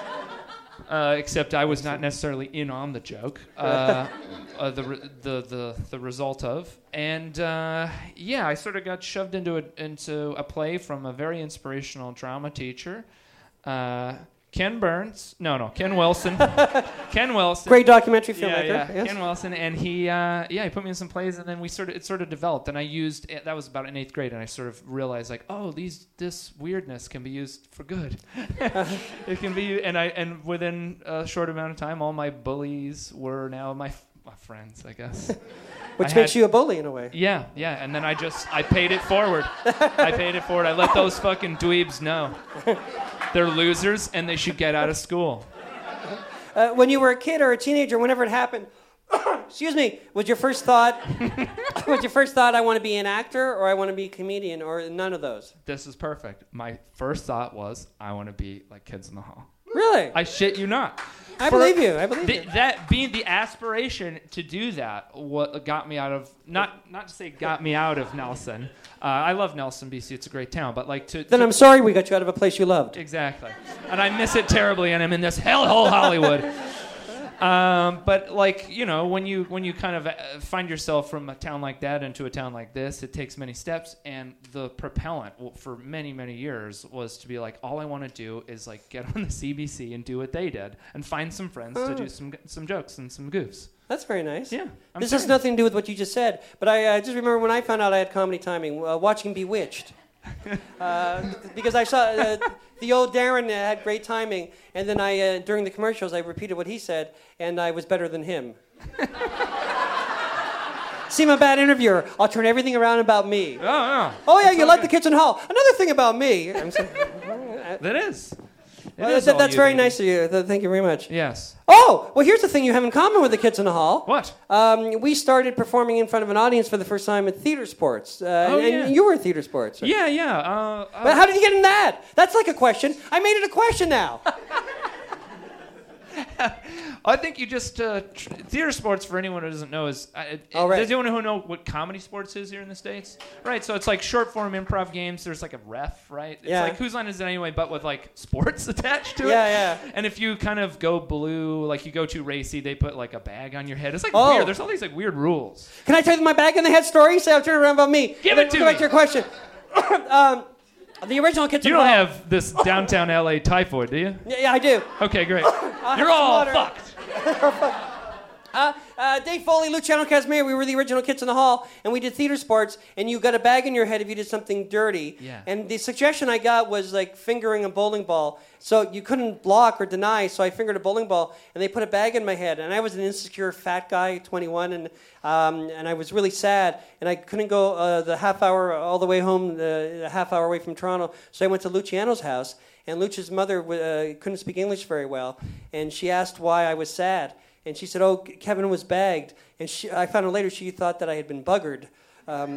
[SPEAKER 14] uh, except I was not necessarily in on the joke. Uh, uh, the, re- the the the result of, and uh, yeah, I sort of got shoved into a into a play from a very inspirational drama teacher. Uh, Ken Burns, no, no, Ken Wilson, Ken Wilson,
[SPEAKER 5] Great documentary
[SPEAKER 14] yeah,
[SPEAKER 5] filmmaker.
[SPEAKER 14] yeah,
[SPEAKER 5] Yes.
[SPEAKER 14] Ken Wilson, and he, uh, yeah, he put me in some plays, and then we sort of, it sort of developed, and I used that was about in eighth grade, and I sort of realized like, oh, these, this weirdness can be used for good. It can be, and I, and within a short amount of time, all my bullies were now my, f- my friends, I guess.
[SPEAKER 5] Which
[SPEAKER 14] I
[SPEAKER 5] makes
[SPEAKER 14] had-
[SPEAKER 5] you a bully in a way.
[SPEAKER 14] Yeah, yeah, and then I just, I paid it forward. I paid it forward. I let those fucking dweebs know. They're losers, and they should get out of school.
[SPEAKER 5] Uh, when you were a kid or a teenager, whenever it happened, excuse me, was your first thought, was your first thought, I want to be an actor, or I want to be a comedian, or none of those?
[SPEAKER 14] This is perfect. My first thought was, I want to be like Kids in the Hall.
[SPEAKER 5] Really?
[SPEAKER 14] I shit you not.
[SPEAKER 5] I believe you. I believe
[SPEAKER 14] the,
[SPEAKER 5] you.
[SPEAKER 14] That being the aspiration to do that, what got me out of not not to say got me out of Nelson. Uh, I love Nelson, B C. It's a great town, but like to.
[SPEAKER 5] Then
[SPEAKER 14] to
[SPEAKER 5] I'm sorry we got you out of a place you loved.
[SPEAKER 14] Exactly, and I miss it terribly, and I'm in this hellhole Hollywood. Um, but like you know, when you when you kind of uh, find yourself from a town like that into a town like this, it takes many steps. And the propellant w- for many many years was to be like, all I want to do is like get on the C B C and do what they did, and find some friends
[SPEAKER 5] Oh.
[SPEAKER 14] to do some some jokes and some goofs.
[SPEAKER 5] That's very nice.
[SPEAKER 14] Yeah, I'm
[SPEAKER 5] this has
[SPEAKER 14] serious.
[SPEAKER 5] nothing to do with what you just said, but I uh, just remember when I found out I had comedy timing, uh, watching Bewitched. uh, because I saw uh, the old Darren uh, had great timing, and then I, uh, during the commercials, I repeated what he said, and I was better than him. See, I'm a bad interviewer. I'll turn everything around about me.
[SPEAKER 14] Oh, yeah.
[SPEAKER 5] Oh, yeah, you like the Kitchen Hall. Another thing about me. I'm so,
[SPEAKER 14] That is. It
[SPEAKER 5] Well,
[SPEAKER 14] is
[SPEAKER 5] that-
[SPEAKER 14] all
[SPEAKER 5] that's
[SPEAKER 14] you,
[SPEAKER 5] very
[SPEAKER 14] baby.
[SPEAKER 5] nice of you. Th- Thank you very much.
[SPEAKER 14] Yes.
[SPEAKER 5] Oh, well, here's the thing you have in common with the Kids in the Hall.
[SPEAKER 14] What?
[SPEAKER 5] Um, we started performing in front of an audience for the first time at Theater Sports. Uh,
[SPEAKER 14] Oh,
[SPEAKER 5] and,
[SPEAKER 14] yeah.
[SPEAKER 5] and you were at Theater Sports. right?
[SPEAKER 14] Yeah, yeah. Uh, uh,
[SPEAKER 5] But how did you get in that? That's like a question. I made it a question now.
[SPEAKER 14] I think you just uh, tr- theater sports for anyone who doesn't know is. Uh, it-
[SPEAKER 5] Oh, right.
[SPEAKER 14] Does anyone who know what comedy sports is here in the States? Right. So it's like short form improv games. There's like a ref, right? It's
[SPEAKER 5] Yeah.
[SPEAKER 14] like Whose Line Is It Anyway, but with like sports attached to it.
[SPEAKER 5] Yeah, yeah.
[SPEAKER 14] And if you kind of go blue, like you go too racy, they put like a bag on your head. It's like
[SPEAKER 5] Oh.
[SPEAKER 14] weird. There's all these like weird rules.
[SPEAKER 5] Can I tell you my back in the head story? Say I'll turn around about me.
[SPEAKER 14] Give
[SPEAKER 5] And then
[SPEAKER 14] it to
[SPEAKER 5] go back
[SPEAKER 14] me.
[SPEAKER 5] to your question. um, the original Kids
[SPEAKER 14] You
[SPEAKER 5] in the
[SPEAKER 14] don't
[SPEAKER 5] Hall.
[SPEAKER 14] have this downtown L A typhoid, do you?
[SPEAKER 5] Yeah, yeah, I do.
[SPEAKER 14] Okay, great.
[SPEAKER 5] have
[SPEAKER 14] You're
[SPEAKER 5] some
[SPEAKER 14] all
[SPEAKER 5] water.
[SPEAKER 14] fucked.
[SPEAKER 5] Uh, uh, Dave Foley, Luciano Casimir, we were the original Kids in the Hall, and we did Theater Sports, and you got a bag in your head if you did something dirty.
[SPEAKER 14] Yeah.
[SPEAKER 5] And the suggestion I got was like fingering a bowling ball. So you couldn't block or deny, so I fingered a bowling ball, and they put a bag in my head. And I was an insecure fat guy, twenty-one, and um, and I was really sad, and I couldn't go uh, the half hour all the way home, the half hour away from Toronto. So I went to Luciano's house, and Lucia's mother uh, couldn't speak English very well, and she asked why I was sad. And she said, oh, Kevin was bagged. And she, I found out later she thought that I had been buggered. Um,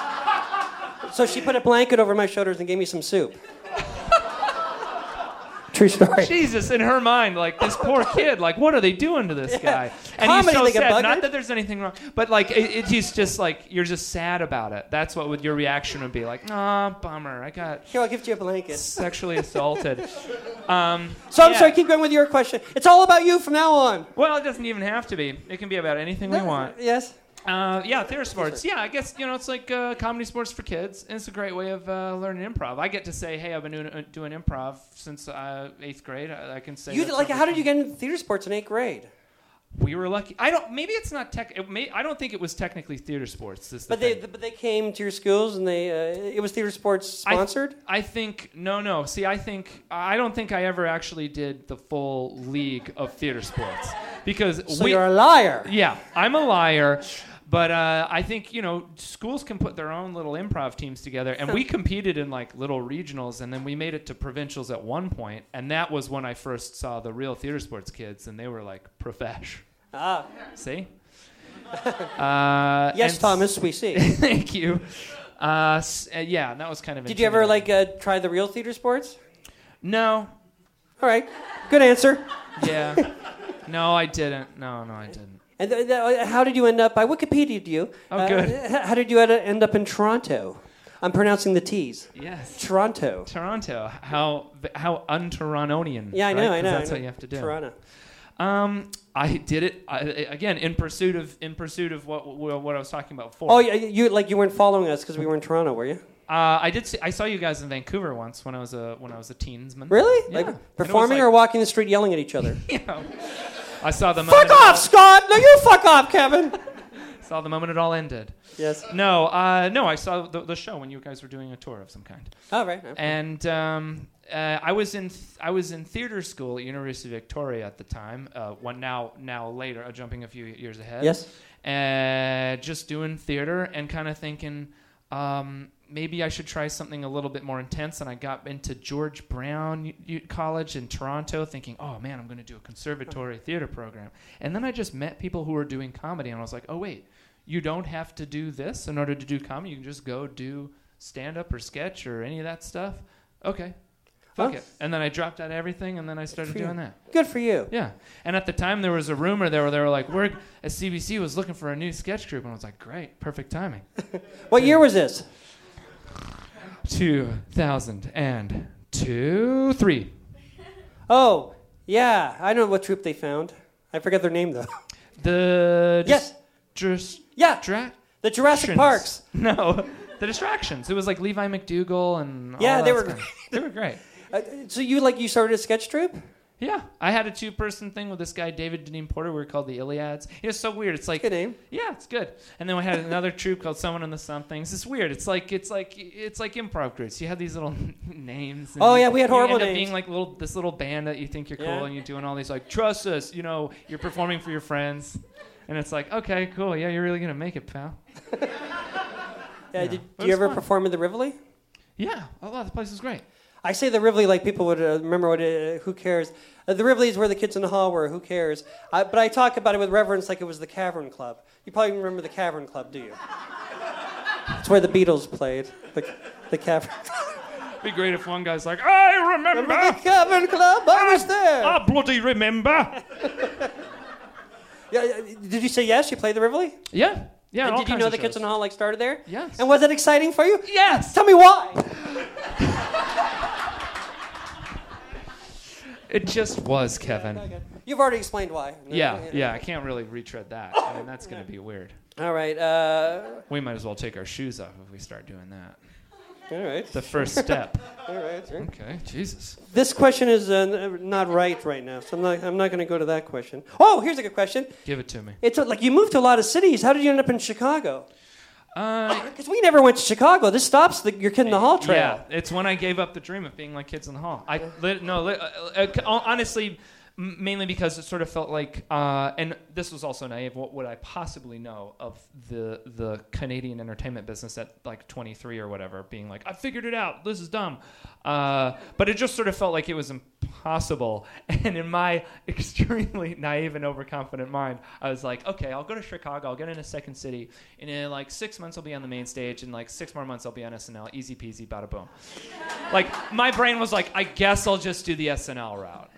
[SPEAKER 5] so she put a blanket over my shoulders and gave me some soup. True story.
[SPEAKER 14] Jesus, in her mind, like this poor kid, like what are they doing to this
[SPEAKER 5] Yeah.
[SPEAKER 14] guy? And
[SPEAKER 5] Comedy,
[SPEAKER 14] he's so
[SPEAKER 5] they get
[SPEAKER 14] sad.
[SPEAKER 5] buggered.
[SPEAKER 14] Not that there's anything wrong, but like it, it, he's just like you're just sad about it. That's what would your reaction would be like. Nah, bummer. I got
[SPEAKER 5] Here, I'll give you a blanket.
[SPEAKER 14] sexually assaulted. Um,
[SPEAKER 5] So I'm
[SPEAKER 14] yeah.
[SPEAKER 5] sorry, keep going with your question. It's all about you from now on.
[SPEAKER 14] Well, it doesn't even have to be. It can be about anything we want.
[SPEAKER 5] Yes.
[SPEAKER 14] Uh, yeah, theater sports. Yeah, I guess you know it's like uh, comedy sports for kids. And it's a great way of uh, learning improv. I get to say, hey, I've been doing, uh, doing improv since uh, eighth grade. I, I can say.
[SPEAKER 5] You
[SPEAKER 14] that's
[SPEAKER 5] like?
[SPEAKER 14] something
[SPEAKER 5] How did you get into theater sports in eighth grade?
[SPEAKER 14] We were lucky. I don't. Maybe it's not tech. It may, I don't think it was technically theater sports. Is the
[SPEAKER 5] But they,
[SPEAKER 14] thing.
[SPEAKER 5] but they came to your schools and they. Uh, it was theater sports
[SPEAKER 14] I th-
[SPEAKER 5] sponsored.
[SPEAKER 14] I, think no, no. See, I think I don't think I ever actually did the full league of theater sports because
[SPEAKER 5] So
[SPEAKER 14] we,
[SPEAKER 5] you're a liar.
[SPEAKER 14] Yeah, I'm a liar. But uh, I think, you know, schools can put their own little improv teams together. And we competed in, like, little regionals. And then we made it to provincials at one point. And that was when I first saw the real theater sports kids. And they were, like, profesh.
[SPEAKER 5] Ah.
[SPEAKER 14] See? uh,
[SPEAKER 5] Yes,
[SPEAKER 14] and-
[SPEAKER 5] Thomas, we see.
[SPEAKER 14] Thank you. Uh, s- uh, yeah, and that was kind of
[SPEAKER 5] Did you ever like uh, try the real theater sports?
[SPEAKER 14] No.
[SPEAKER 5] All right. Good answer.
[SPEAKER 14] Yeah. No, I didn't. No, no, I didn't.
[SPEAKER 5] And th- th- how did you end up? I Wikipedia'd you.
[SPEAKER 14] Oh,
[SPEAKER 5] Uh,
[SPEAKER 14] good.
[SPEAKER 5] h- how did you ed- end up in Toronto? I'm pronouncing the T's.
[SPEAKER 14] Yes.
[SPEAKER 5] Toronto.
[SPEAKER 14] Toronto. How how un-Torontonian.
[SPEAKER 5] Yeah, I know,
[SPEAKER 14] right?
[SPEAKER 5] I know.
[SPEAKER 14] 'Cause That's
[SPEAKER 5] I know.
[SPEAKER 14] what you have to do.
[SPEAKER 5] Toronto.
[SPEAKER 14] Um, I did it I, again in pursuit of in pursuit of what what I was talking about before.
[SPEAKER 5] Oh, yeah, you like you weren't following us because we were in Toronto, were you?
[SPEAKER 14] Uh, I did. See, I saw you guys in Vancouver once when I was a when I was a teensman.
[SPEAKER 5] Really?
[SPEAKER 14] Yeah.
[SPEAKER 5] Like
[SPEAKER 14] And it was
[SPEAKER 5] performing
[SPEAKER 14] like-
[SPEAKER 5] or walking the street yelling at each other?
[SPEAKER 14] You know, I saw the
[SPEAKER 5] Fuck
[SPEAKER 14] moment
[SPEAKER 5] off, Scott! No, you fuck off, Kevin.
[SPEAKER 14] Saw the moment it all ended.
[SPEAKER 5] Yes.
[SPEAKER 14] No, uh, no, I saw the, the show when you guys were doing a tour of some kind.
[SPEAKER 5] Oh, right. Okay.
[SPEAKER 14] And um, uh, I was in th- I was in theater school at University of Victoria at the time. Uh, one now now later, uh, jumping a few years ahead.
[SPEAKER 5] Yes.
[SPEAKER 14] Uh, just doing theater and kind of thinking. Um, maybe I should try something a little bit more intense. And I got into George Brown U- U- College in Toronto thinking, oh, man, I'm going to do a conservatory theater program. And then I just met people who were doing comedy, and I was like, oh, wait, you don't have to do this in order to do comedy. You can just go do stand-up or sketch or any of that stuff. Okay, fuck
[SPEAKER 5] Oh.
[SPEAKER 14] it. And then I dropped out of everything, and then I started
[SPEAKER 5] for you.
[SPEAKER 14] doing that.
[SPEAKER 5] Good for you.
[SPEAKER 14] Yeah. And at the time, there was a rumor there where they were like, we're, at C B C was looking for a new sketch group. And I was like, great, perfect timing.
[SPEAKER 5] What year was this?
[SPEAKER 14] two thousand two, three.
[SPEAKER 5] Oh, yeah. I know what troupe they found. I forget their name though.
[SPEAKER 14] The
[SPEAKER 5] yes.
[SPEAKER 14] Just
[SPEAKER 5] yeah.
[SPEAKER 14] Dra-
[SPEAKER 5] the Jurassic Parks.
[SPEAKER 14] No, the Distractions. It was like Levi McDougall and all
[SPEAKER 5] Yeah, they
[SPEAKER 14] that
[SPEAKER 5] were
[SPEAKER 14] stuff.
[SPEAKER 5] great.
[SPEAKER 14] They were great.
[SPEAKER 5] Uh, so you like you started a sketch troupe?
[SPEAKER 14] Yeah, I had a two-person thing with this guy David Deneen Porter. We were called the Iliads. It was so weird. It's like
[SPEAKER 5] good name.
[SPEAKER 14] Yeah, it's good. And then we had another troupe called Someone in the Somethings. It's weird. It's like it's like it's like improv groups. You have these little names. And
[SPEAKER 5] Oh, yeah, we had
[SPEAKER 14] you
[SPEAKER 5] horrible
[SPEAKER 14] end up
[SPEAKER 5] names.
[SPEAKER 14] being like little this little band that you think you're cool,
[SPEAKER 5] Yeah.
[SPEAKER 14] and you're doing all these like trust us. You know, you're performing for your friends, and it's like okay, cool. Yeah, you're really gonna make it, pal.
[SPEAKER 5] Yeah.
[SPEAKER 14] Yeah.
[SPEAKER 5] Did,
[SPEAKER 14] But
[SPEAKER 5] do you
[SPEAKER 14] it's
[SPEAKER 5] ever
[SPEAKER 14] fun.
[SPEAKER 5] perform in the Rivoli?
[SPEAKER 14] Yeah, a lot. The place is great.
[SPEAKER 5] I say the Rivoli like people would uh, remember what it, who cares. Uh, the Rivoli is where the kids in the hall were. Who cares? Uh, but I talk about it with reverence like it was the Cavern Club. You probably remember the Cavern Club, do you? It's where the Beatles played. The, the Cavern Club.
[SPEAKER 14] It'd be great if one guy's like, I remember.
[SPEAKER 5] Remember the Cavern Club? I was there.
[SPEAKER 14] I bloody remember.
[SPEAKER 5] Yeah, uh, did you say yes? You played the Rivoli?
[SPEAKER 14] Yeah. Yeah.
[SPEAKER 5] And
[SPEAKER 14] all
[SPEAKER 5] did you
[SPEAKER 14] kinds
[SPEAKER 5] know
[SPEAKER 14] of
[SPEAKER 5] the kids
[SPEAKER 14] shows.
[SPEAKER 5] in the hall like started there?
[SPEAKER 14] Yes.
[SPEAKER 5] And was it exciting for you?
[SPEAKER 14] Yes.
[SPEAKER 5] Tell me why.
[SPEAKER 14] It just was, Kevin.
[SPEAKER 5] You've already explained why.
[SPEAKER 14] Yeah, yeah, I can't really retread that. I mean, that's going to be weird.
[SPEAKER 5] All right. Uh,
[SPEAKER 14] We might as well take our shoes off if we start doing that.
[SPEAKER 5] all right.
[SPEAKER 14] The first step.
[SPEAKER 5] All right. Sure.
[SPEAKER 14] Okay, Jesus.
[SPEAKER 5] This question is uh, n- not right right now, so I'm not. I'm not going to go to that question. Oh, here's a good question.
[SPEAKER 14] Give it to me.
[SPEAKER 5] It's uh, like you moved to a lot of cities. How did you end up in Chicago?
[SPEAKER 14] Uh,
[SPEAKER 5] Because we never went to Chicago. This stops the, your kid in the hall trail.
[SPEAKER 14] Yeah, it's when I gave up the dream of being like kids in the hall. I lit, no, lit, uh, uh, uh, honestly, M- mainly because it sort of felt like, uh, and this was also naive. What would I possibly know of the the Canadian entertainment business at like twenty-three or whatever? Being like, I figured it out. This is dumb. Uh, but it just sort of felt like it was impossible. And in my extremely naive and overconfident mind, I was like, okay, I'll go to Chicago. I'll get into Second City. And in like six months, I'll be on the main stage. And like six more months, I'll be on S N L. Easy peasy, bada boom. Like my brain was like, I guess I'll just do the S N L route.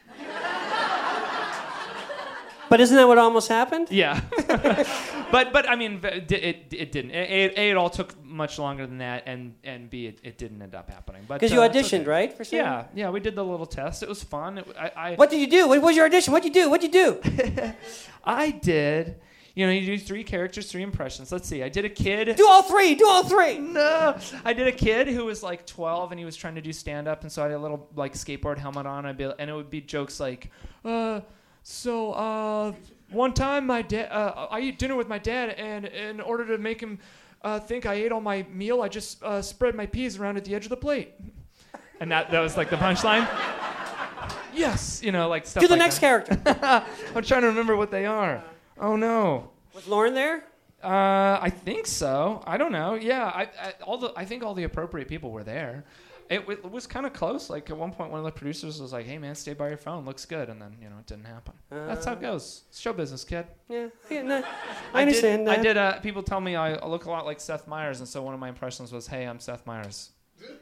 [SPEAKER 5] But isn't that what almost happened?
[SPEAKER 14] Yeah. but but I mean, it it, it didn't. A, a, it all took much longer than that, and and B, it, it didn't end up happening.
[SPEAKER 5] Because
[SPEAKER 14] uh,
[SPEAKER 5] you auditioned, okay. right? For some?
[SPEAKER 14] Yeah, yeah. We did the little test. It was fun. It, I, I
[SPEAKER 5] What did you do? What was your audition? What'd you do? What'd you do?
[SPEAKER 14] I did. You know, you do three characters, three impressions. Let's see. I did a kid.
[SPEAKER 5] Do all three. Do all three.
[SPEAKER 14] No. I did a kid who was like twelve, and he was trying to do stand-up, and so I had a little like skateboard helmet on, I'd be, and it would be jokes like, uh, so uh, one time my dad, uh, I eat dinner with my dad, and in order to make him uh, think I ate all my meal, I just uh, spread my peas around at the edge of the plate. And that, that was like the punchline. Yes, you know, like stuff
[SPEAKER 5] Do the
[SPEAKER 14] like
[SPEAKER 5] next
[SPEAKER 14] that.
[SPEAKER 5] character.
[SPEAKER 14] I'm trying to remember what they are. Oh, no.
[SPEAKER 5] Was Lauren there?
[SPEAKER 14] Uh, I think so. I don't know. Yeah, I, I all the I think all the appropriate people were there. It, it was kind of close. Like at one point, one of the producers was like, "Hey, man, stay by your phone. Looks good." And then you know, it didn't happen. Uh, That's how it goes. It's show business, kid.
[SPEAKER 5] Yeah, yeah no, I understand
[SPEAKER 14] did,
[SPEAKER 5] that.
[SPEAKER 14] I did. Uh, people tell me I look a lot like Seth Meyers, and so one of my impressions was, "Hey, I'm Seth Meyers."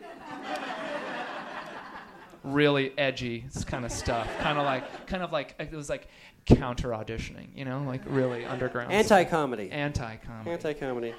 [SPEAKER 14] Really edgy kind of stuff. Kind of like, kind of like it was like counter auditioning. You know, like really underground.
[SPEAKER 5] Anti-comedy.
[SPEAKER 14] Anti-comedy.
[SPEAKER 5] Anti-comedy.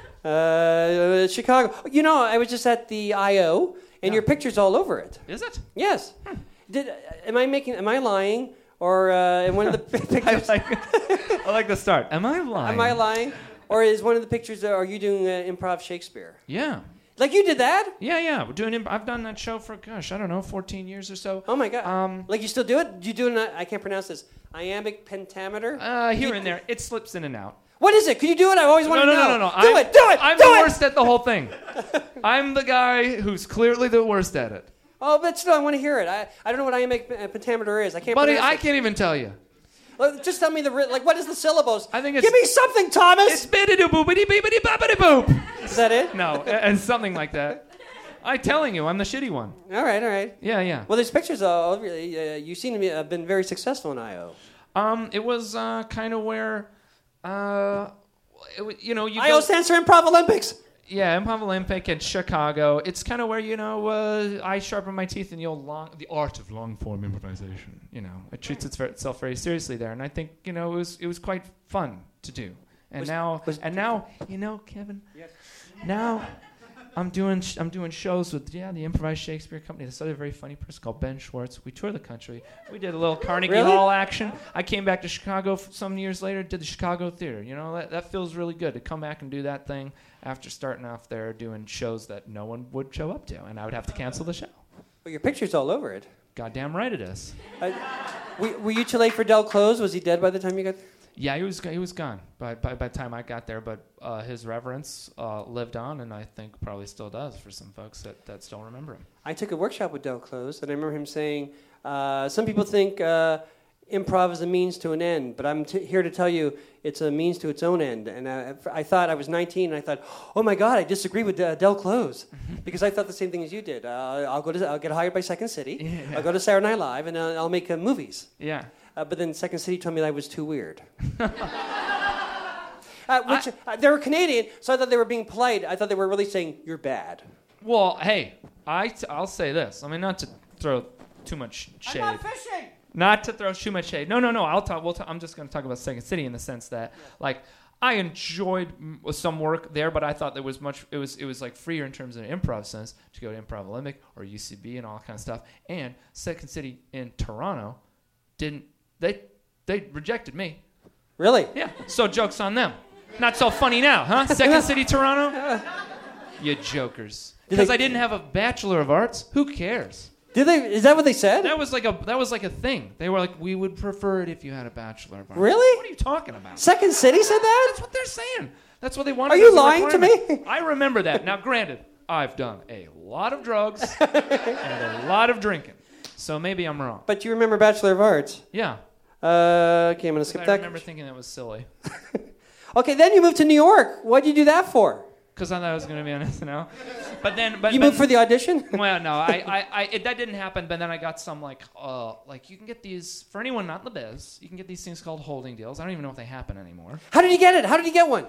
[SPEAKER 5] Uh, Chicago. You know, I was just at the I O, and
[SPEAKER 14] yeah.
[SPEAKER 5] your picture's all over it.
[SPEAKER 14] Is it?
[SPEAKER 5] Yes. Hmm. Did uh, am I making? Am I lying? Or uh, in one of the pictures?
[SPEAKER 14] I, like, I like the start. Am I lying?
[SPEAKER 5] Am I lying? Or is one of the pictures? Uh, are you doing uh, improv Shakespeare?
[SPEAKER 14] Yeah.
[SPEAKER 5] Like you did that?
[SPEAKER 14] Yeah, yeah. We're doing. Imp- I've done that show for gosh, I don't know, fourteen years or so.
[SPEAKER 5] Oh my god.
[SPEAKER 14] Um,
[SPEAKER 5] like you still do it? Do you do it? I can't pronounce this. Iambic pentameter.
[SPEAKER 14] Uh, here
[SPEAKER 5] you,
[SPEAKER 14] and there, it slips in and out.
[SPEAKER 5] What is it? Could you do it? I always wanted
[SPEAKER 14] no,
[SPEAKER 5] to
[SPEAKER 14] no,
[SPEAKER 5] know.
[SPEAKER 14] No, no, no.
[SPEAKER 5] Do
[SPEAKER 14] I'm,
[SPEAKER 5] it. Do it.
[SPEAKER 14] I'm
[SPEAKER 5] do
[SPEAKER 14] the
[SPEAKER 5] it.
[SPEAKER 14] worst at the whole thing. I'm the guy who's clearly the worst at it.
[SPEAKER 5] Oh, but still, I want to hear it. I, I don't know what iambic pentameter is. I can't.
[SPEAKER 14] Buddy,
[SPEAKER 5] pronounce
[SPEAKER 14] I
[SPEAKER 5] it.
[SPEAKER 14] can't even tell you.
[SPEAKER 5] Well, just tell me the like. What is the syllables?
[SPEAKER 14] I think it's.
[SPEAKER 5] Give me something, Thomas.
[SPEAKER 14] It's biddity boopity beepity boppity boop.
[SPEAKER 5] Is that it?
[SPEAKER 14] No, and something like that. I'm telling you, I'm the shitty one.
[SPEAKER 5] All right, all right.
[SPEAKER 14] Yeah, yeah.
[SPEAKER 5] Well, there's pictures of uh, you seem to be have been very successful in I O.
[SPEAKER 14] Um, it was uh, kind of where, uh, it, you know, you.
[SPEAKER 5] I O stands for Improv Olympics.
[SPEAKER 14] Yeah, Improv Olympic in Chicago. It's kind of where, you know, uh, I sharpen my teeth in the old long, the art of long form improvisation. You know, it treats itself very seriously there, and I think, you know, it was it was quite fun to do. And
[SPEAKER 5] was,
[SPEAKER 14] now,
[SPEAKER 5] was,
[SPEAKER 14] and now, you know, Kevin.
[SPEAKER 5] Yes.
[SPEAKER 14] Now, I'm doing sh- I'm doing shows with yeah the Improvised Shakespeare Company. This other very funny person called Ben Schwartz. We toured the country. We did a little Carnegie
[SPEAKER 5] really?
[SPEAKER 14] Hall action. I came back to Chicago f- some years later. Did the Chicago Theater. You know that that feels really good to come back and do that thing after starting off there doing shows that no one would show up to, and I would have to cancel the show.
[SPEAKER 5] Well, your picture's all over it.
[SPEAKER 14] Goddamn right it is.
[SPEAKER 5] Uh, were, were you too late for Del Close? Was he dead by the time you got there?
[SPEAKER 14] Yeah, he was he was gone by by, by the time I got there, but uh, his reverence uh, lived on, and I think probably still does for some folks that, that still remember him.
[SPEAKER 5] I took a workshop with Del Close, and I remember him saying, uh, some people think uh, improv is a means to an end, but I'm t- here to tell you it's a means to its own end. And uh, I thought, I was nineteen, and I thought, oh my God, I disagree with uh, Del Close, because I thought the same thing as you did. Uh, I'll go to, I'll get hired by Second City, yeah. I'll go to Saturday Night Live, and uh, I'll make uh, movies.
[SPEAKER 14] Yeah.
[SPEAKER 5] Uh, but then Second City told me that I was too weird. uh, which, I, uh, they were Canadian, so I thought they were being polite. I thought they were really saying, you're bad.
[SPEAKER 14] Well, hey, I t- I'll say this. I mean, not to throw too much shade.
[SPEAKER 5] I'm not fishing!
[SPEAKER 14] Not to throw too much shade. No, no, no. I'll talk. We'll t- I'm just going to talk about Second City in the sense that, yeah. like, I enjoyed m- some work there, but I thought there was much. It was it was like freer in terms of an improv sense to go to Improv Olympic or U C B and all that kind of stuff. And Second City in Toronto didn't. They they rejected me.
[SPEAKER 5] Really?
[SPEAKER 14] Yeah. So joke's on them. Not so funny now, huh? Second City, Toronto? You jokers. Because I didn't have a Bachelor of Arts. Who cares?
[SPEAKER 5] Did they? Is that what they said?
[SPEAKER 14] That was like a that was like a thing. They were like, we would prefer it if you had a Bachelor of Arts.
[SPEAKER 5] Really?
[SPEAKER 14] What are you talking about?
[SPEAKER 5] Second City said that?
[SPEAKER 14] That's what they're saying. That's what they wanted.
[SPEAKER 5] Are you lying to me?
[SPEAKER 14] I remember that. Now, granted, I've done a lot of drugs and a lot of drinking. So maybe I'm wrong.
[SPEAKER 5] But you remember Bachelor of Arts?
[SPEAKER 14] Yeah.
[SPEAKER 5] Uh, okay, I'm going to skip
[SPEAKER 14] I
[SPEAKER 5] that.
[SPEAKER 14] remember thinking it was silly.
[SPEAKER 5] Okay, then you moved to New York. What did you do that for?
[SPEAKER 14] Because I thought I was going to be on S N L. But then, but
[SPEAKER 5] you
[SPEAKER 14] but,
[SPEAKER 5] moved for the audition?
[SPEAKER 14] Well, no, I, I, I it, that didn't happen. But then I got some like, uh, like you can get these for anyone not in the biz. You can get these things called holding deals. I don't even know if they happen anymore.
[SPEAKER 5] How did you get it? How did you get one?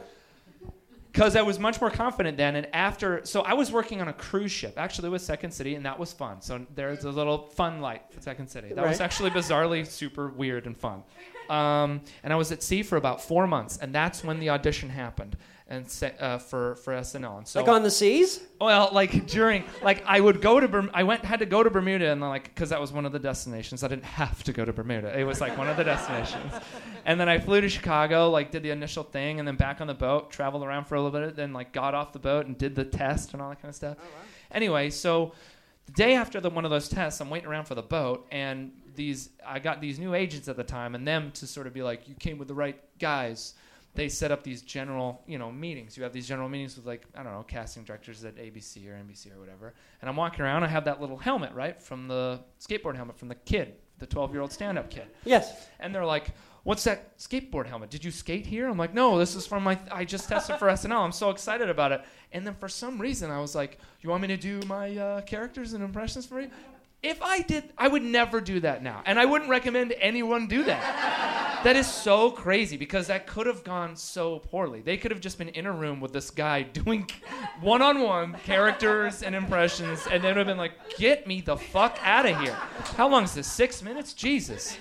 [SPEAKER 14] Because I was much more confident then, and after, so I was working on a cruise ship, actually with Second City, and that was fun. So there's a little fun light for Second City. That
[SPEAKER 5] Right.
[SPEAKER 14] was actually bizarrely super weird and fun. Um, and I was at sea for about four months, and that's when the audition happened, and se- uh, for for S N L. And so
[SPEAKER 5] Like on the seas?
[SPEAKER 14] well, like during, like I would go to, Berm- I went, had to go to Bermuda, and like, because that was one of the destinations. I didn't have to go to Bermuda. It was like one of the destinations. And then I flew to Chicago, like did the initial thing, and then back on the boat, traveled around for a little bit, then like got off the boat and did the test and all that kind of stuff. Oh, wow. Anyway, so the day after the, one of those tests, I'm waiting around for the boat, and these, I got these new agents at the time, and them to sort of be like, you came with the right guys. They set up these general, you know, meetings. You have these general meetings with, like, I don't know, casting directors at A B C or N B C or whatever. And I'm walking around. I have that little helmet, right, from the skateboard helmet from the kid, the twelve-year-old stand-up kid.
[SPEAKER 5] Yes.
[SPEAKER 14] And they're like, what's that skateboard helmet? Did you skate here? I'm like, no, this is from my, I just tested for S N L. I'm so excited about it. And then for some reason, I was like, you want me to do my uh, characters and impressions for you? If I did, I would never do that now. And I wouldn't recommend anyone do that. That is so crazy because that could have gone so poorly. They could have just been in a room with this guy doing one-on-one characters and impressions, and they would have been like, get me the fuck out of here. How long is this, six minutes? Jesus.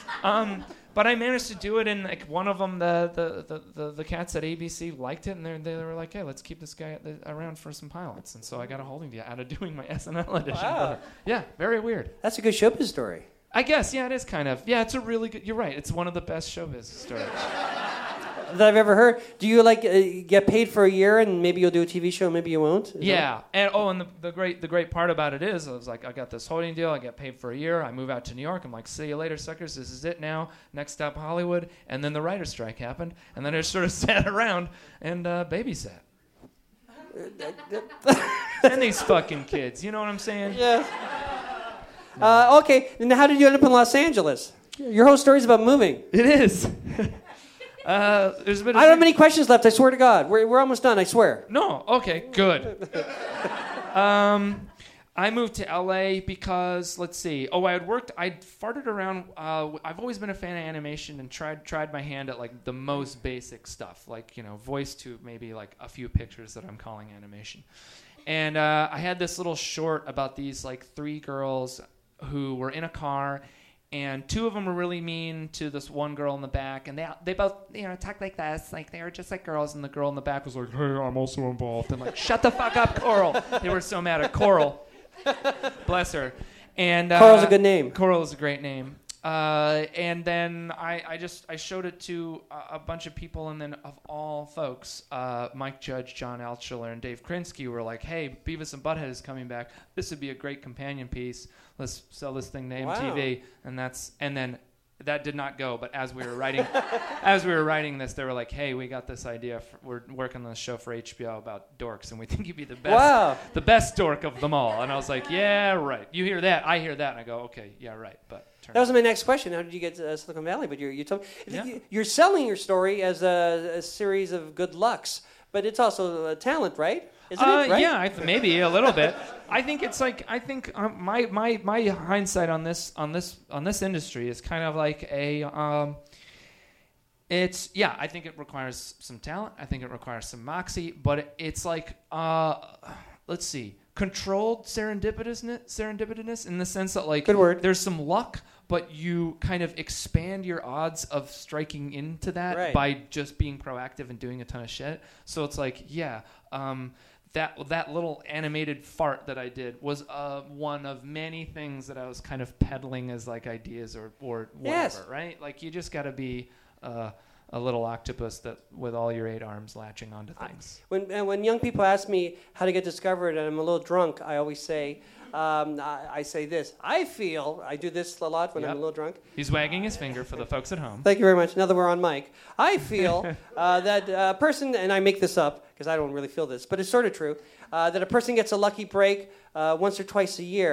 [SPEAKER 14] Um, but I managed to do it, and like one of them, the the, the, the, the cats at A B C liked it, and they they were like, hey, let's keep this guy around for some pilots. And so I got a holding deal out of doing my S N L audition.
[SPEAKER 5] Wow.
[SPEAKER 14] Yeah, very weird.
[SPEAKER 5] That's a good showbiz story.
[SPEAKER 14] I guess, yeah, it is kind of. Yeah, it's a really good, you're right, it's one of the best showbiz stories.
[SPEAKER 5] That I've ever heard. Do you like uh, get paid for a year and maybe you'll do a T V show, maybe you won't? Is
[SPEAKER 14] Yeah, and oh, and the, the great the great part about it is, I was like, I got this holding deal, I get paid for a year, I move out to New York, I'm like, see you later, suckers, this is it now, next stop Hollywood, and then the writer's strike happened, and then I just sort of sat around and uh, babysat. And these fucking kids, you know what I'm saying?
[SPEAKER 5] Yeah. Uh, okay, and how did you end up in Los Angeles? Your whole story's about moving.
[SPEAKER 14] It is. Uh, there's a bit of
[SPEAKER 5] I don't have many questions left, I swear to God. We're, we're almost done, I swear.
[SPEAKER 14] No, okay, good. um, I moved to L A because, let's see, oh, I had worked, I'd farted around, uh, I've always been a fan of animation and tried tried my hand at, like, the most basic stuff, like, you know, voice to maybe, like, a few pictures that I'm calling animation. And uh, I had this little short about these, like, three girls who were in a car, and two of them were really mean to this one girl in the back, and they they both, you know, talked like this, like they were just like girls, and the girl in the back was like, hey, I'm also involved. And like, shut the fuck up, Coral. They were so mad at Coral. Bless her. And uh,
[SPEAKER 5] Coral's a good name.
[SPEAKER 14] Coral is a great name. Uh, and then I, I just I showed it to a, a bunch of people, and then of all folks, uh, Mike Judge, John Altschuler, and Dave Krinsky were like, hey, Beavis and Butthead is coming back. This would be a great companion piece. Let's sell this thing to M T V.
[SPEAKER 5] Wow.
[SPEAKER 14] And that's and then that did not go. But as we were writing, as we were writing this, they were like, hey, we got this idea. For, we're working on a show for H B O about dorks, and we think you'd be the best,
[SPEAKER 5] Wow.
[SPEAKER 14] the best dork of them all. And I was like, yeah, right. You hear that? I hear that, and I go, okay, yeah, right. But
[SPEAKER 5] that was my next question. How did you get to uh, Silicon Valley? But you you told
[SPEAKER 14] Yeah.
[SPEAKER 5] you, you're selling your story as a, a series of good lucks, but it's also a talent, right? Isn't
[SPEAKER 14] uh,
[SPEAKER 5] it? Right?
[SPEAKER 14] Yeah, I th- maybe a little bit. I think it's like I think um, my my my hindsight on this on this on this industry is kind of like a. Um, it's yeah. I think it requires some talent. I think it requires some moxie, but it, it's like uh, let's see, controlled serendipitousness, serendipitousness in the sense that like
[SPEAKER 5] Good word.
[SPEAKER 14] there's some luck, but you kind of expand your odds of striking into that
[SPEAKER 5] Right.
[SPEAKER 14] by just being proactive and doing a ton of shit. So it's like yeah. Um, That that little animated fart that I did was uh, one of many things that I was kind of peddling as like ideas or or whatever,
[SPEAKER 5] Yes.
[SPEAKER 14] right? Like you just got to be uh, a little octopus that with all your eight arms latching onto things.
[SPEAKER 5] When uh, when young people ask me how to get discovered and I'm a little drunk, I always say, um, I, I say this. I feel I do this a lot when
[SPEAKER 14] Yep.
[SPEAKER 5] I'm a little drunk.
[SPEAKER 14] He's wagging his finger for the folks at home.
[SPEAKER 5] Thank you very much. Now that we're on mic, I feel uh, that a person, and I make this up because I don't really feel this, but it's sort of true, uh, that a person gets a lucky break uh, once or twice a year.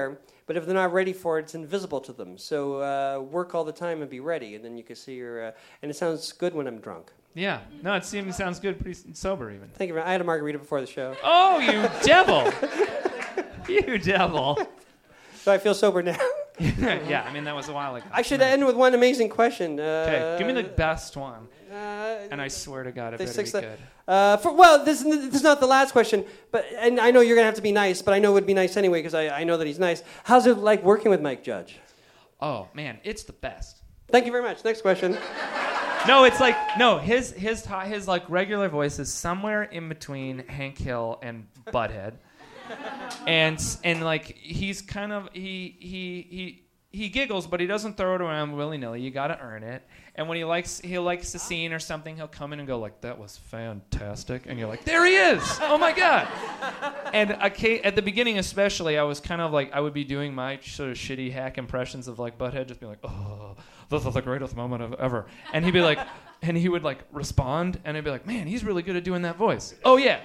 [SPEAKER 5] But if they're not ready for it, it's invisible to them. So uh, work all the time and be ready, and then you can see your. Uh, and it sounds good when I'm drunk.
[SPEAKER 14] Yeah. No, it seems sounds good, pretty sober even.
[SPEAKER 5] Thank you. I had a margarita before the show.
[SPEAKER 14] Oh, you devil! You devil!
[SPEAKER 5] So I feel sober now.
[SPEAKER 14] Yeah, I mean that was a while ago.
[SPEAKER 5] I should end with one amazing question. Uh,
[SPEAKER 14] Okay, give me the best one.
[SPEAKER 5] Uh,
[SPEAKER 14] and I swear to God, it
[SPEAKER 5] the
[SPEAKER 14] better
[SPEAKER 5] sixth-
[SPEAKER 14] be good.
[SPEAKER 5] Uh, for, well, this, this is not the last question, but and I know you're gonna have to be nice, but I know it would be nice anyway because I, I know that he's nice. How's it like working with Mike Judge?
[SPEAKER 14] Oh man, it's the best.
[SPEAKER 5] Thank you very much. Next question.
[SPEAKER 14] No, it's like no, his his his like regular voice is somewhere in between Hank Hill and Butthead, and and like he's kind of he he he. He giggles, but he doesn't throw it around willy-nilly. You got to earn it. And when he likes he likes a scene or something, he'll come in and go like, "That was fantastic," and you're like, "There he is! Oh my God!" And at the beginning, especially, I was kind of like I would be doing my sort of shitty hack impressions of like Butthead, just being like, "Oh, this is the greatest moment of ever," and he'd be like, and he would like respond, and I'd be like, "Man, he's really good at doing that voice." Oh yeah.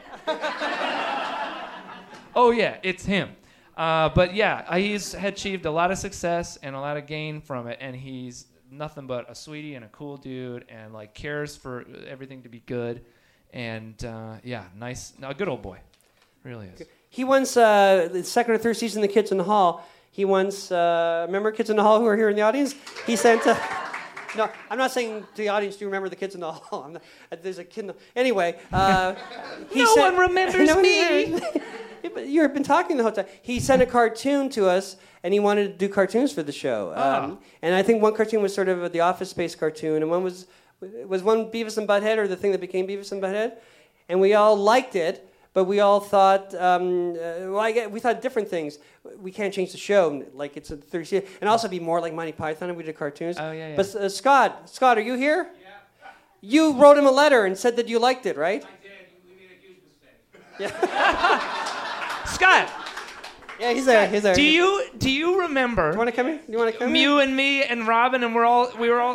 [SPEAKER 14] Oh yeah, it's him. Uh, but yeah, he's achieved a lot of success and a lot of gain from it, and he's nothing but a sweetie and a cool dude, and like cares for everything to be good, and uh, yeah, nice, a good old boy, really is.
[SPEAKER 5] He once, uh, the second or third season of The Kids in the Hall, he once, uh, remember Kids in the Hall who are here in the audience? He sent, uh, no, I'm not saying to the audience, do you remember the Kids in the Hall? I'm not, there's a kid in the, anyway. Uh, he
[SPEAKER 14] no
[SPEAKER 5] sent,
[SPEAKER 14] one remembers
[SPEAKER 5] no one
[SPEAKER 14] me.
[SPEAKER 5] remembers. You've been talking the whole time. He sent a cartoon to us, and he wanted to do cartoons for the show. Um,
[SPEAKER 14] Ah.
[SPEAKER 5] And I think one cartoon was sort of the Office Space cartoon, and one was was one Beavis and Butthead, or the thing that became Beavis and Butthead. And we all liked it, but we all thought, um, uh, well, I get, we thought different things. We can't change the show, like it's a thirty season, and also be more like Monty Python if we did cartoons.
[SPEAKER 14] Oh yeah, yeah.
[SPEAKER 5] But uh, Scott, Scott, are you here? Yeah. You wrote him a letter and said that you liked it, right?
[SPEAKER 15] I did. We made a huge mistake.
[SPEAKER 5] Yeah.
[SPEAKER 14] Scott.
[SPEAKER 5] Yeah, he's there. He's there.
[SPEAKER 14] Do you do you remember?
[SPEAKER 5] You want to come in? You want to come in?
[SPEAKER 14] You and me and Robin, and we're all we were all.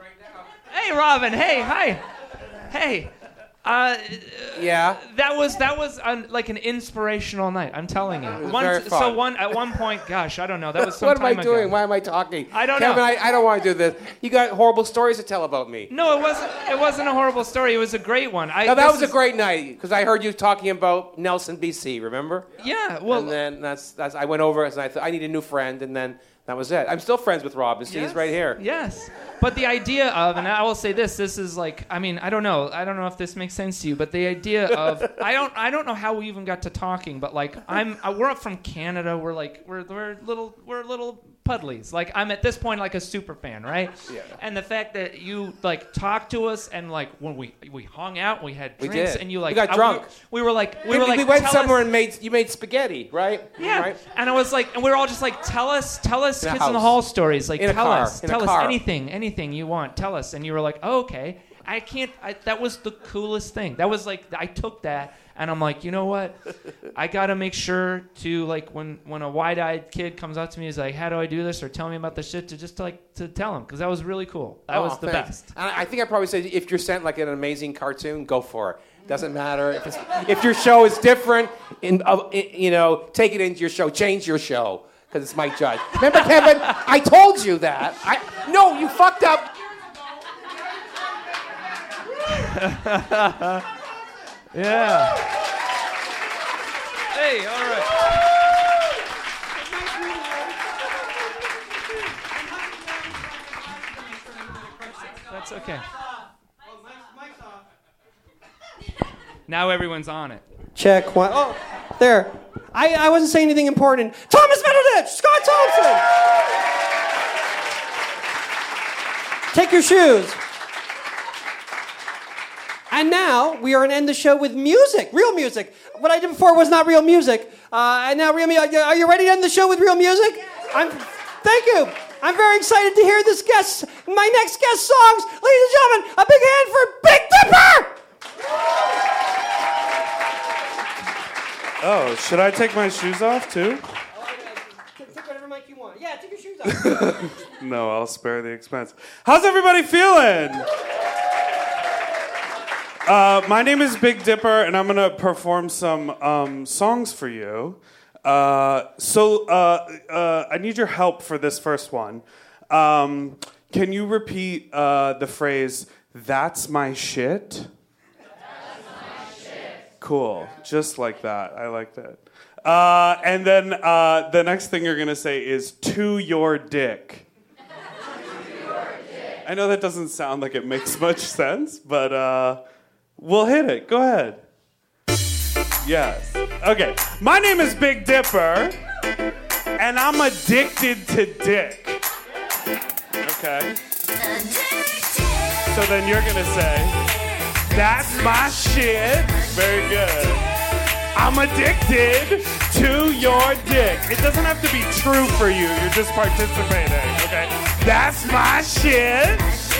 [SPEAKER 14] Hey, Robin. Hey, hi. Hey. Uh,
[SPEAKER 15] yeah.
[SPEAKER 14] That was that was uh, like an inspirational night. I'm telling you.
[SPEAKER 15] It was
[SPEAKER 14] One,
[SPEAKER 15] very fun.
[SPEAKER 14] So one at one point, gosh, I don't know. That was some
[SPEAKER 15] what am I
[SPEAKER 14] time
[SPEAKER 15] doing?
[SPEAKER 14] ago.
[SPEAKER 15] Why am I talking?
[SPEAKER 14] I don't
[SPEAKER 15] Kevin,
[SPEAKER 14] know.
[SPEAKER 15] I, I don't want to do this. You got horrible stories to tell about me.
[SPEAKER 14] No, it wasn't. It wasn't a horrible story. It was a great one. I,
[SPEAKER 15] No, that
[SPEAKER 14] this
[SPEAKER 15] was a
[SPEAKER 14] is-
[SPEAKER 15] great night because I heard you talking about Nelson, B C. Remember?
[SPEAKER 14] Yeah. Well,
[SPEAKER 15] and then that's that's. I went over and I thought I need a new friend, and then that was it. I'm still friends with Rob. See, he's right here.
[SPEAKER 14] Yes. But the idea of, and I will say this, this is like, I mean, I don't know, I don't know if this makes sense to you, but the idea of, I don't, I don't know how we even got to talking, but like, I'm, I, we're up from Canada, we're like, we're, we're little, we're little puddlies. Like, I'm at this point like a super fan, right?
[SPEAKER 15] Yeah.
[SPEAKER 14] And the fact that you like talked to us and like when we we hung out, we had
[SPEAKER 15] We
[SPEAKER 14] drinks,
[SPEAKER 15] did.
[SPEAKER 14] and you like,
[SPEAKER 15] We got
[SPEAKER 14] I-
[SPEAKER 15] drunk.
[SPEAKER 14] we, we were like, we
[SPEAKER 15] We,
[SPEAKER 14] were like,
[SPEAKER 15] we went
[SPEAKER 14] "Tell
[SPEAKER 15] somewhere
[SPEAKER 14] us-
[SPEAKER 15] and made you made spaghetti, right?
[SPEAKER 14] yeah,
[SPEAKER 15] Right?
[SPEAKER 14] and I was like, and we were all just like, tell us, tell us
[SPEAKER 15] In a
[SPEAKER 14] Kids in the
[SPEAKER 15] house.
[SPEAKER 14] Hall stories. Like,
[SPEAKER 15] In a
[SPEAKER 14] tell
[SPEAKER 15] car.
[SPEAKER 14] us,
[SPEAKER 15] In a
[SPEAKER 14] tell us
[SPEAKER 15] car.
[SPEAKER 14] anything, anything you want. Tell us. And you were like, oh, okay. I can't. I, that was the coolest thing. That was like, I took that, and I'm like, you know what? I gotta make sure to like when when a wide-eyed kid comes up to me, is like, how do I do this, or tell me about the shit, to just to, like to tell him, because that was really cool. That
[SPEAKER 15] Oh,
[SPEAKER 14] was the
[SPEAKER 15] thanks.
[SPEAKER 14] best.
[SPEAKER 15] And I I think I probably said if you're sent like an amazing cartoon, go for it. Doesn't matter if it's, if your show is different. In, uh, in you know, take it into your show. Change your show because it's Mike Judge. Remember, Kevin? I told you that. I no, you fucked up.
[SPEAKER 14] Yeah. Hey, all right. That's okay. Now everyone's on it.
[SPEAKER 5] Check one. Oh, there. I, I wasn't saying anything important. Thomas Benedict! Scott Thompson! Take your shoes. And now we are going to end the show with music, real music. What I did before was not real music. Uh, and now real music. Are you ready to end the show with real music? I'm. Thank you. I'm very excited to hear this guest, my next guest songs. Ladies and gentlemen, a big hand for Big Dipper!
[SPEAKER 11] Oh, should I take my shoes off too?
[SPEAKER 5] Take whatever mic you want. Yeah, take your shoes off.
[SPEAKER 11] No, I'll spare the expense. How's everybody feeling? Uh, my name is Big Dipper, and I'm going to perform some um, songs for you. Uh, so uh, uh, I need your help for this first one. Um, can you repeat uh, the phrase, "That's my shit"? That's my shit. Cool. Just like that. I like that. Uh, and then uh, the next thing you're going to say is, "To your dick." To your dick. I know that doesn't sound like it makes much sense, but uh, we'll hit it. Go ahead. Yes. Okay. My name is Big Dipper, and I'm addicted to dick. Okay. So then you're gonna say, "That's my shit." Very good. I'm addicted to your dick. It doesn't have to be true for you. You're just participating. Okay. That's my shit.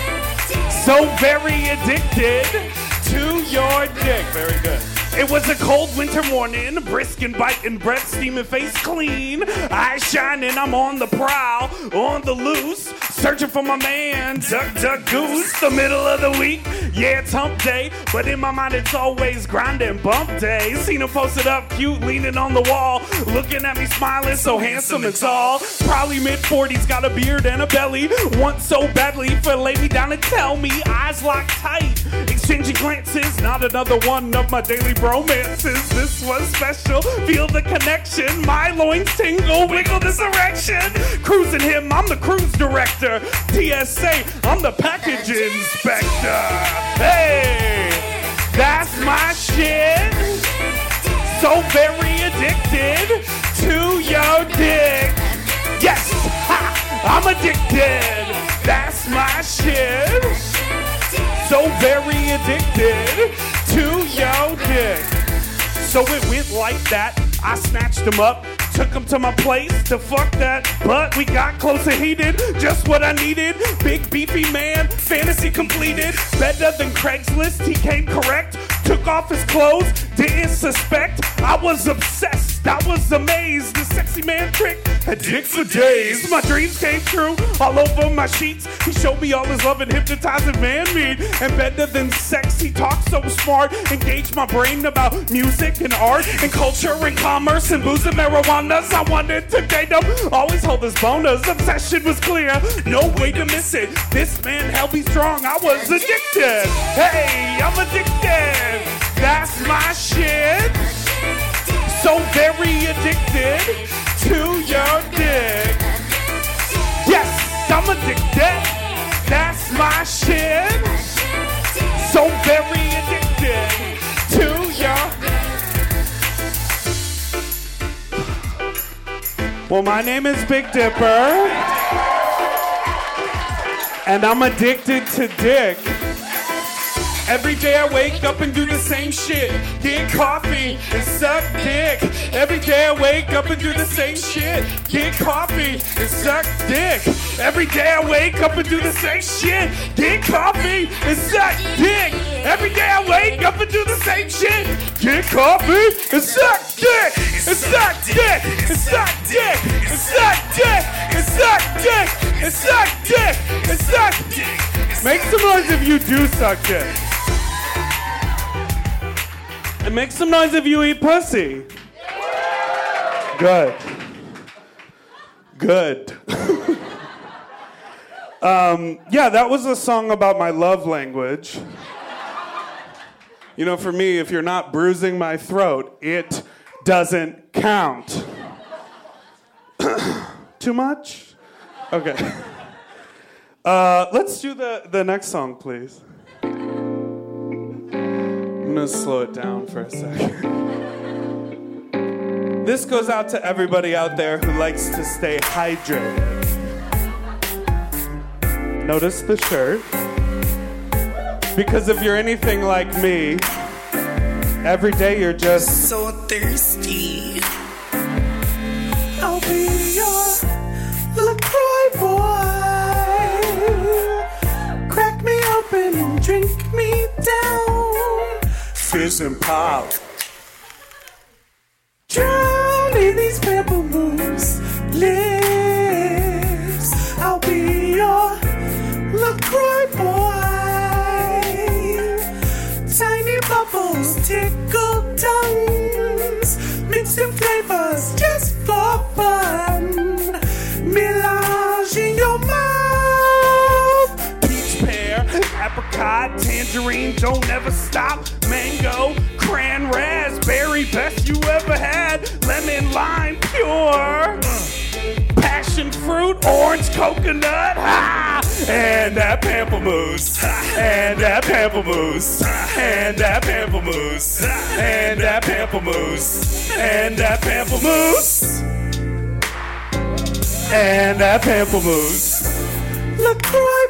[SPEAKER 11] So very addicted to your dick. Very good. It was a cold winter morning, brisk and biting breath, steaming face clean. Eyes shining, I'm on the prowl, on the loose, searching for my man, Duck Duck Goose. The middle of the week, yeah, it's hump day, but in my mind it's always grind and bump day. Seen him posted up, cute, leaning on the wall, looking at me smiling, so handsome and tall. Probably mid forties, got a beard and a belly, want so badly for lay me down and tell me, eyes locked tight, exchanging glances, not another one of my daily romances. This was special. Feel the connection. My loins tingle. Wiggle this erection. Cruising him. I'm the cruise director. T S A. I'm the package inspector. Hey, that's my shit. So very addicted to your dick. Yes, ha, I'm addicted. That's my shit. So very addicted to your dick. So it went like that. I snatched him up, took him to my place to fuck that butt. We got close and heated, just what I needed. Big beefy man, fantasy completed. Better than Craigslist, he came correct. Took off his clothes, didn't suspect. I was obsessed, I was amazed. The sexy man trick had dick for days. My dreams came true, all over my sheets. He showed me all his love and hypnotizing man meat. And better than sex, he talked so smart. Engaged my brain about music and art and culture and commerce and booze and marijuanas. I wanted to date him, always hold his bonus. Obsession was clear, no way to miss it. This man held me strong, I was addicted. Hey, I'm addicted. That's my shit. So very addicted to your dick. Yes, I'm addicted. That's my shit. So very addicted to your. Well, my name is Big Dipper, and I'm addicted to dick. Every day I wake up and do the same shit. Get coffee and suck dick. Every day I wake up and do the same shit. Get coffee and suck dick. Every day I wake up and do the same shit. Get coffee and suck dick. Every day I wake up and do the same shit. Get coffee and suck dick. And suck dick. And suck dick. And suck dick. And suck dick. And suck dick. And suck dick. Make some noise if you do suck dick. And make some noise if you eat pussy. Good. Good. um, yeah, that was a song about my love language. You know, for me, if you're not bruising my throat, it doesn't count. Too much? Okay. Uh, let's do the, the next song, please. I'm gonna slow it down for a second. This goes out to everybody out there who likes to stay hydrated. Notice the shirt. Because if you're anything like me, every day you're just
[SPEAKER 16] so thirsty. I'll be your LaCroix boy. Crack me open and drink me down.
[SPEAKER 11] Fizz and pop.
[SPEAKER 16] Drown in these pebble moves lips. I'll be your LaCroix boy. Tiny bubbles tickle tongues. Mixed in flavors just
[SPEAKER 11] tangerine, don't ever stop. Mango, cran, raspberry, best you ever had. Lemon, lime, pure. Passion fruit, orange, coconut, ha! And that pamplemousse, and that pamplemousse, and that pamplemousse, and that pamplemousse, and that pamplemousse, and that pamplemousse. LaCroix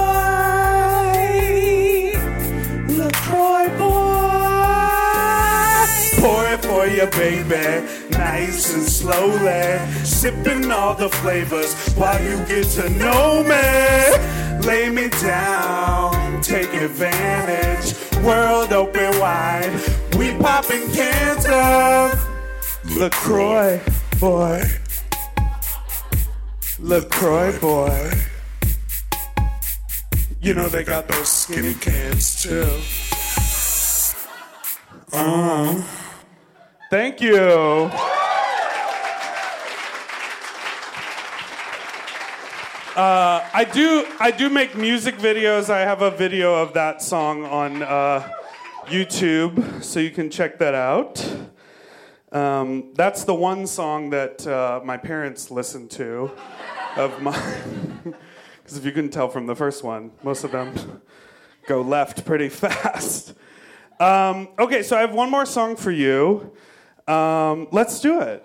[SPEAKER 11] boy, LaCroix boy. Pour it for you, baby, nice and slowly, sipping all the flavors while you get to know me. Lay me down, take advantage, world open wide. We popping cans of LaCroix boy, LaCroix boy. You know they got those skinny cans too. Uh, thank you. Uh, I do. I do make music videos. I have a video of that song on uh, YouTube, so you can check that out. Um, that's the one song that uh, my parents listened to of mine. Because if you couldn't tell from the first one, most of them go left pretty fast. Um, okay, so I have one more song for you. Um, let's do it.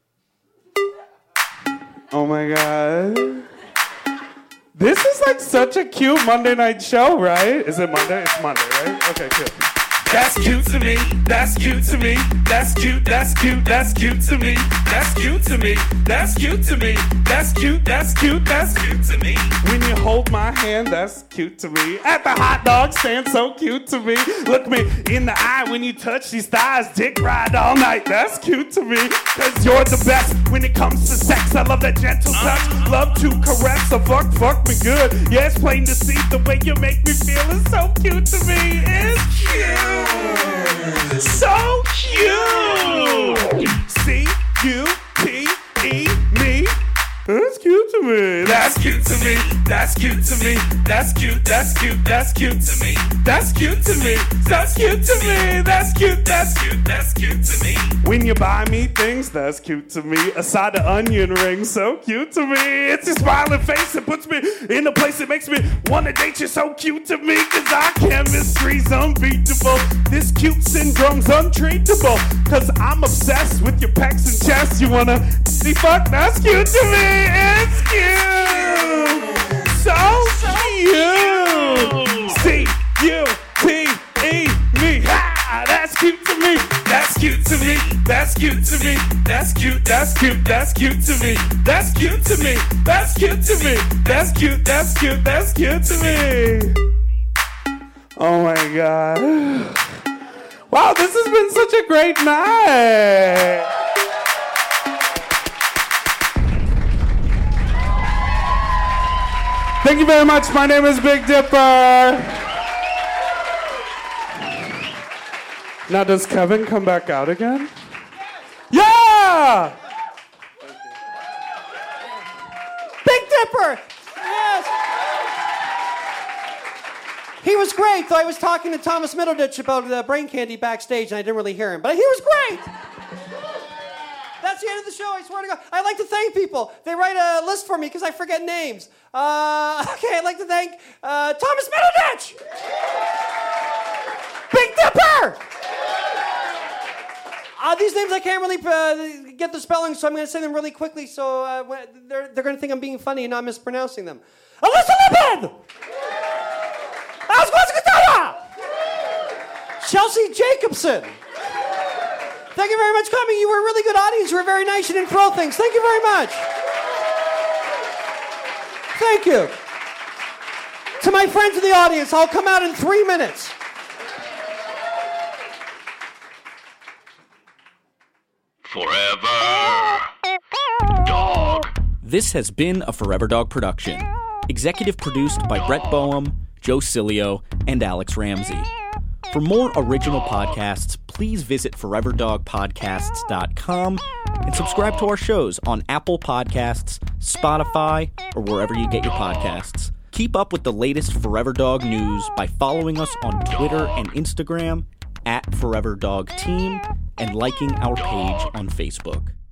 [SPEAKER 11] Oh my God. This is like such a cute Monday night show, right? Is it Monday? It's Monday, right? Okay, good. That's cute to me. That's cute to me. That's cute. That's cute. That's cute to me. That's cute to me. That's cute to me. That's cute. That's cute. That's cute to me. When you hold my hand, that's cute to me. At the hot dog stand, so cute to me. Look me in the eye when you touch these thighs. Dick ride all night. That's cute to me. Cause you're the best when it comes to sex. I love that gentle touch. Love to caress. So fuck, fuck me good. Yeah, it's plain to see the way you make me feel is so cute to me. It's cute. So cute! C U T E me. That's cute to me. That's cute to me. That's cute to me. That's cute. That's cute. That's cute to me. That's cute to me. That's cute to me. That's cute. That's cute. That's cute to me. When you buy me things, that's cute to me. A side of onion rings, so cute to me. It's your smiling face that puts me in a place that makes me wanna date you. So cute to me, cause our chemistry's unbeatable. This cute syndrome's untreatable. Cause I'm obsessed with your pecs and chest. You wanna see fuck? That's cute to me. It's cute. So cute. C U T E me. Ha! That's cute to me. That's cute to me. That's cute to me. That's cute. That's cute. That's cute to me. That's cute to me. That's cute to me. That's cute. That's cute. That's cute to me. Oh my God. Wow, this has been such a great night. Thank you very much. My name is Big Dipper. Now, does Kevin come back out again? Yeah!
[SPEAKER 5] Big Dipper! Yes! He was great, though I was talking to Thomas Middleditch about the brain candy backstage, and I didn't really hear him. But he was great! That's the end of the show, I swear to God. I'd like to thank people. They write a list for me because I forget names. Uh, okay, I'd like to thank uh, Thomas Middleditch! Big Dipper! Uh, these names I can't really uh, get the spelling, so I'm going to say them really quickly so uh, they're, they're going to think I'm being funny and not mispronouncing them. Alyssa Lippin! Asquatskatana! Chelsea Jacobson! Thank you very much for coming. You were a really good audience. You were very nice. You didn't throw things. Thank you very much. Thank you. To my friends in the audience, I'll come out in three minutes.
[SPEAKER 3] Forever Dog.
[SPEAKER 17] This has been a Forever Dog production. Executive produced by Brett Boehm, Joe Cilio, and Alex Ramsey. For more original podcasts, please visit forever dog podcasts dot com and subscribe to our shows on Apple Podcasts, Spotify, or wherever you get your podcasts. Keep up with the latest Forever Dog news by following us on Twitter and Instagram at Forever Dog Team and liking our page on Facebook.